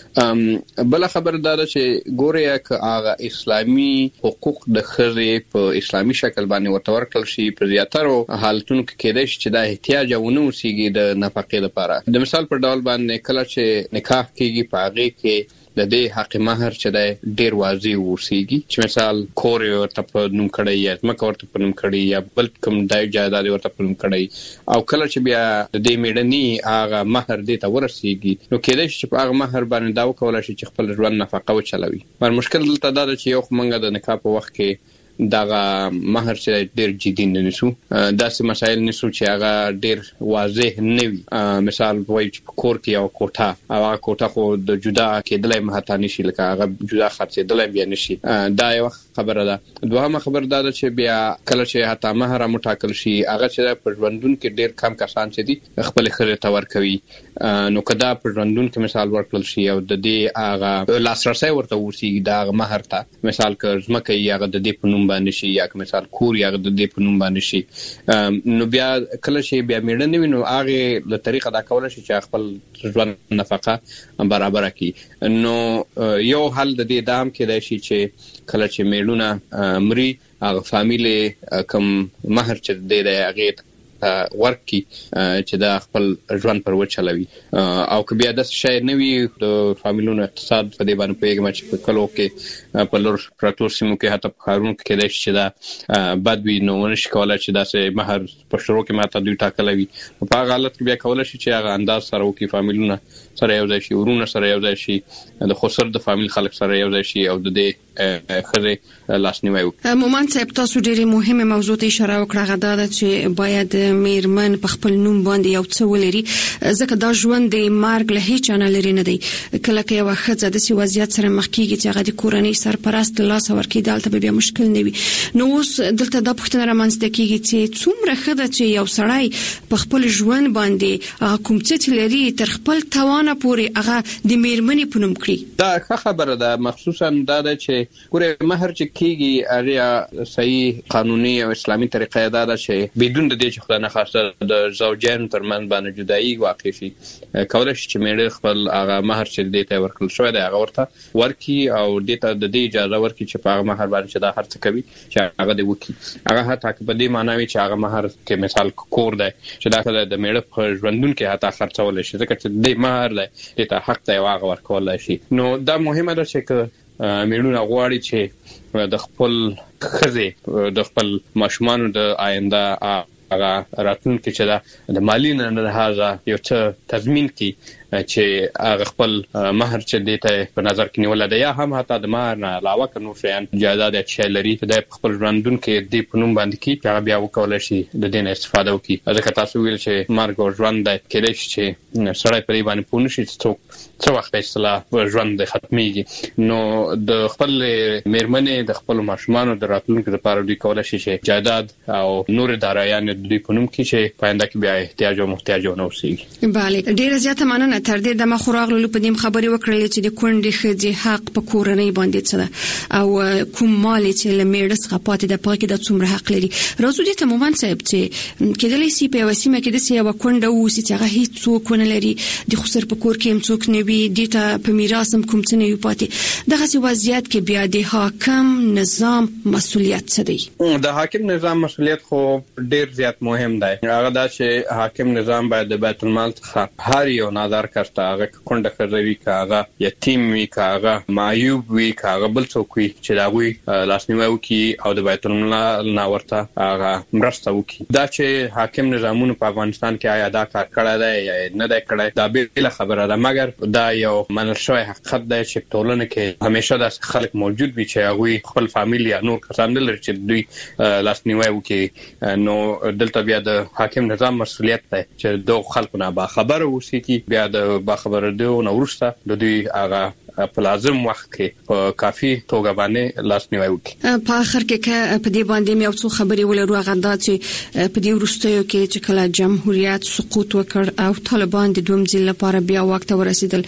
S25: کوو بل خبر دا چې ګوره ک هغه اسلامي حقوق د خزې په اسلامي شکل باندې ورته ورکړل شي په زیاتره حالتونو کې کېدای شي چې دا احتیاج ونه وسیږي د نفقې لپاره د مثال پر ډول باندې کله چې نکاح کېږي په هغه کې د دې حق مہر چې د ډیر واضح وسیږي چې مثال کور ورته په نوم کړی یا مکه ورته په نوم کړی یا بل کوم دای جایداد ورته په نوم کړی او کله چې بیا د دې میډني هغه مہر دې ته ورسیږي نو کېدای شي چې هغه مہر باندې دا وکولای شي چې خپل ژوند نفقه وچلوي پر مشکل دلته دا چې یو منګه د نکاح په وخت کې دغه مہر چې ډېر جدي نه نشو داسې مسایل نشو چې هغه ډېر واضح نه وي مثال وایي چې کور کې یو کوټه او هغه کوټه خو د جدا کېدلای مهته نشي لکه هغه جدا خرڅېدلای بیا نشي دا یو خبره ده دوهمه خبره ده چې بیا کله چې حتی مهر مټاکل شي هغه چې په ژوندون کې ډېر کم کسان چې دي خپل خره تور کوي نو کدا په ژوندون کې مثال ورکړل شي او د دې هغه لاسرسي ورته ورسي دا مهر ته مثال که زمکه یې هغه د دې په نوم باندې شي یا مثال کور یې هغه د دې په نوم باندې شي نو بیا کله چې بیا میړه نه وي نو هغه له طریقه دا کول شي چې خپل ژوند نفقه برابر کړي نو یو حل د دې دام کې دی چې کله چې میړونه مري هغه فامیلی کوم مہر چې دی هغه ورکی چې دا خپل ژوند پر وچلوي او که بیا د شای نوي د فامیلونو اقتصاد په دې باندې پیګم چې په کلو کې په لور پروتور سیمو کې حتی په خارونو کې د چې دا بدوی نو ونشي کولای چې داسې مہر په شروع کې ماته دوی ټاکلوي په هغه حالت کې بیا کولای شي چې هغه انداز سره وکي فامیلونه سره یو ځای شي ورونه سره یو ځای شي د خسر د فامیل خلک سره یو ځای شي او د دې خزه لاسنیوي وکړي
S13: مومن صاحب تاسو ډېری مهمه موضوع ته اشاره وکړه غدا ده چې باید میرمن په خپل نوم باندې یو څه ولري ځکه دا ژوند د مرګ له هیڅ نه لري نه دی کله کې یو خزه د سی وضعیت سره مخ کیږي چې هغه د کورنۍ سرپرست لاس ورکړي دلته بیا مشکل نه وي نو اوس دلته د پښتنه رامنځته کیږي چې څومره خزه چې یو سړی په خپل ژوند باندې کوم څه لري تر خپل توانه پوري هغه د میرمنې په نوم کړی
S25: دا ښه خبره ده مخصوصا دا چې ګوره مہر چې کیږي هغه صحیح قانوني او اسلامي طریقه دا ده چې بدون د دې چې خدای نه خواسته د زوجین ترمن باندې جدایي واقع شي کولای شي چې میړه خپل هغه مہر چې دې ته ورکړل شوی دی هغه ورته ورکی او دې ته د دې اجازه ورکی چې په هغه مہر باندې چې دا هر څه کوي چې هغه دې وکي هغه حتی په دې معنی وي چې هغه مہر کې مثال کور دی چې دا د میړه په ژوندون کې حتی خرڅول شي ځکه چې دې مہر دی دې ته حق دی هغه ورکول شي نو دا مهمه ده چې میړونه غواړي چې د خپل خزه د خپل ماشومان د آینده هغه راتلونکي چې دا د مالی نه لحاظه یو څه تضمین کی چې هغه خپل مہر چې دیته په نظر کې نیول دی یا هم حتی د مہر نه علاوه کنو شیان جایداد چې لري د خپل ژوندون کې د پنوم باندې کې هغه بیا وکول شي د دین استفاده وکړي ځکه تاسو ویل چې مرګ او ژوند د کېدای شي چې سړی په باندې پونه شي څو وخت اصلاح ژوند ختميږي نو د خپل میرمنې د خپل ماشومان د راتلونکو لپاره دوی کولای شي چې جایداد او نور دارایان دوی پنوم کې چې پاینده کې بیا احتیاج او محتاج نه اوسېږي
S13: bale ډیره زیاته مننه تر دې د مخوراغلو په دې خبري وکړلې چې د کونډې خځې حق په کورنۍ باندې څه ده او کوم مال چې لمېړه څخه پاتې د پاکي د څومره حق لري راځو دې ته مومن صاحب چې کېدلې سی په وسیمه کې د سی یو کونډه و چې هغه هیڅ څوک نه لري د خسر په کور کې څوک نه وي د ته په میراث کوم څه نه وي پاتې دغه سی وضعیت کې بیا د حاکم نظام مسؤلیت څه دی
S25: د حاکم نظام مسؤلیت خو ډیر زیات مهم دی هغه دا چې حاکم نظام باید د بیت المال څخه هر یو نادر کړه هغه کونډه کوي کاغه یتیم وی کاغه معیوب وی کاغه بل څوک وی چې دا وی لاسنیوي وکي او د بیت المال نه ورته هغه مرسته وکي دا چې حاکم نظامونه په افغانستان کې آیا دا کار کړی دی یا نه دی کړی دا به خبره ده مګر دا یو منل شوی حقیقت دی چې ټولنه کې همیشه د خلک موجود وي چې هغه خپل فامیلی یا نور کسان لري چې دوی لاسنیوي وکي نو دلته بیا د حاکم نظام مسؤلیت دی چې دوه خلکو نه با خبر اوسي کې بیا د با خبر دی نو ورسته د دوی هغه په لازم وخت کې په کافي توګه باندې لاسنیوي وکړي
S13: په اخر کې په دې باندې مې څو خبرې ولرو هغه دا چې په دې وروستیو کې چې کله جمهوریت سقوط وکړ او طالبان د دوم ځل لپاره بیا وخت ورسېدل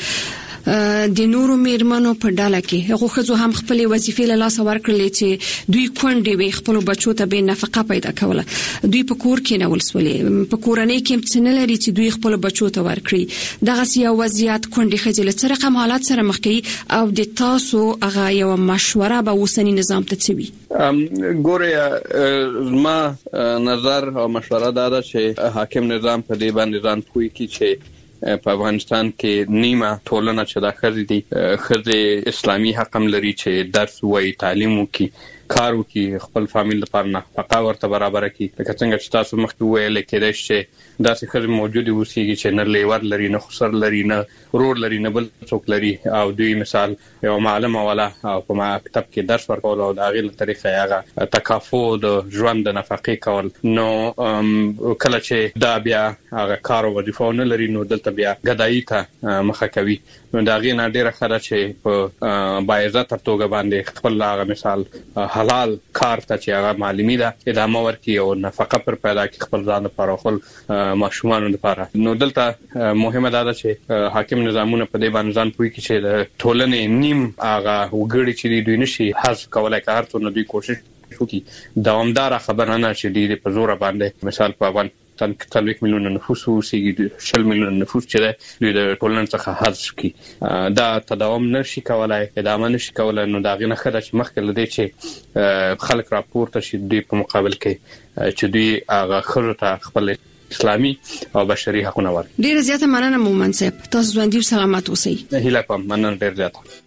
S13: د نورو میرمنو په ډاله کې هغه خزو هم خپل وظیفې له لاس ورکړلې چې دوی کونډې وي خپل بچو ته به نفقه پیدا کوله دوی په کور کې نه ولسولې په کورنۍ کې څه نه لري چې دوی خپل بچو ته ورکړي دغه سیاسي وضعیت کونډې خځې له سره کوم حالات سره مخ کړي او د تاسو هغه یو مشوره به وسنی نظام ته چوي
S25: ګوره ما نظر او مشوره دا ده چې حاکم نظام په دې باندې ځان پوي کی چې په افغانستان کې نیمه ټولنه چې دا خزې دي خزې اسلامي حق هم لري چې درس وایي تعلیم وکړي کار وکړي خپل فامیل لپاره نفقه ورته برابر کړي لکه څنګه چې تاسو مخکې ویل کېدای شي داسې خزم موجود اوسېږي چې نه لیور لري نه خسر لري نه رور لري نه بل څوک لري او دوی مثال یو معلم ولا او په مکتب کې درس ورکول او د غیر طریقې هغه تکافو د ژوند د نفقې کول نو کله چې دا بیا هغه کار او وظیفه نه لري نو دلته بیا غدایي ته مخه کوي نو دا غي نه ډیره خره چې په باعزت توګه باندې خپل هغه مثال حلال کار ته چې هغه معلومي ده ادامه ورکړي او نفقه پر پیدا کړي خپل ځان لپاره خپل ماشومان لپاره نو دلته مهمه ده چې حاکم نظامونه په دې باندې ځان پوي کې چې د ټولنې نیم هغه وګړي چې دوی نشي حذف کولای کار ته نو دوی کوشش وکړي دوامدار خبره نه چې دوی په زور باندې مثال په افغانستان 30 میلیونه نفوس اوسېږي 60 میلیونه نفوس چې دوی د ټولنې څخه حذف کړي دا تداوم نشي کولای ادامه نشي کولای نو دا غي نه خره چې مخکې لدی چې خلک راپورته شي دوی په مقابل کې چې دوی هغه خره ته خپل اسلامي او بشري حقوق ور
S13: ډیر زیاته مننه مومن صاحب تاسو ژوندۍ سلامات اوسئ
S25: هیله کوم مننه ډیر زیاته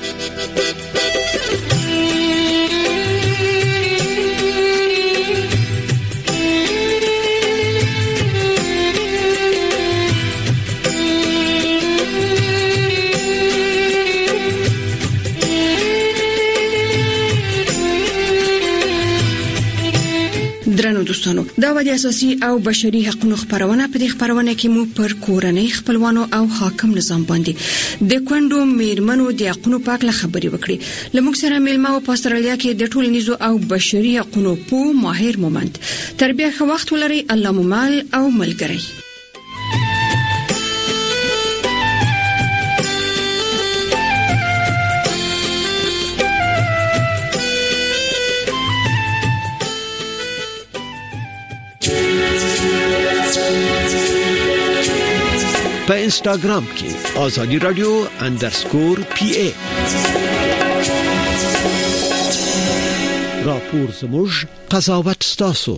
S13: درنو دوستانو دا د اساسي او بشري حقوقو خبرونه په دې خبرونه کې مو پر کورنۍ خپلوانو او حاکم نظام باندې د کندو میرمنو د حقوقو په اړه خبري وکړي لموږ سره میلمه او په استرالیا کې د ټولنیزو او بشري حقوقو په ماهر مومند تربیه خو وخت ولري الله ممال او ملګری
S2: په انستګرام کې آزادی رادیو _PA راپور زموږ قضاوت ستاسو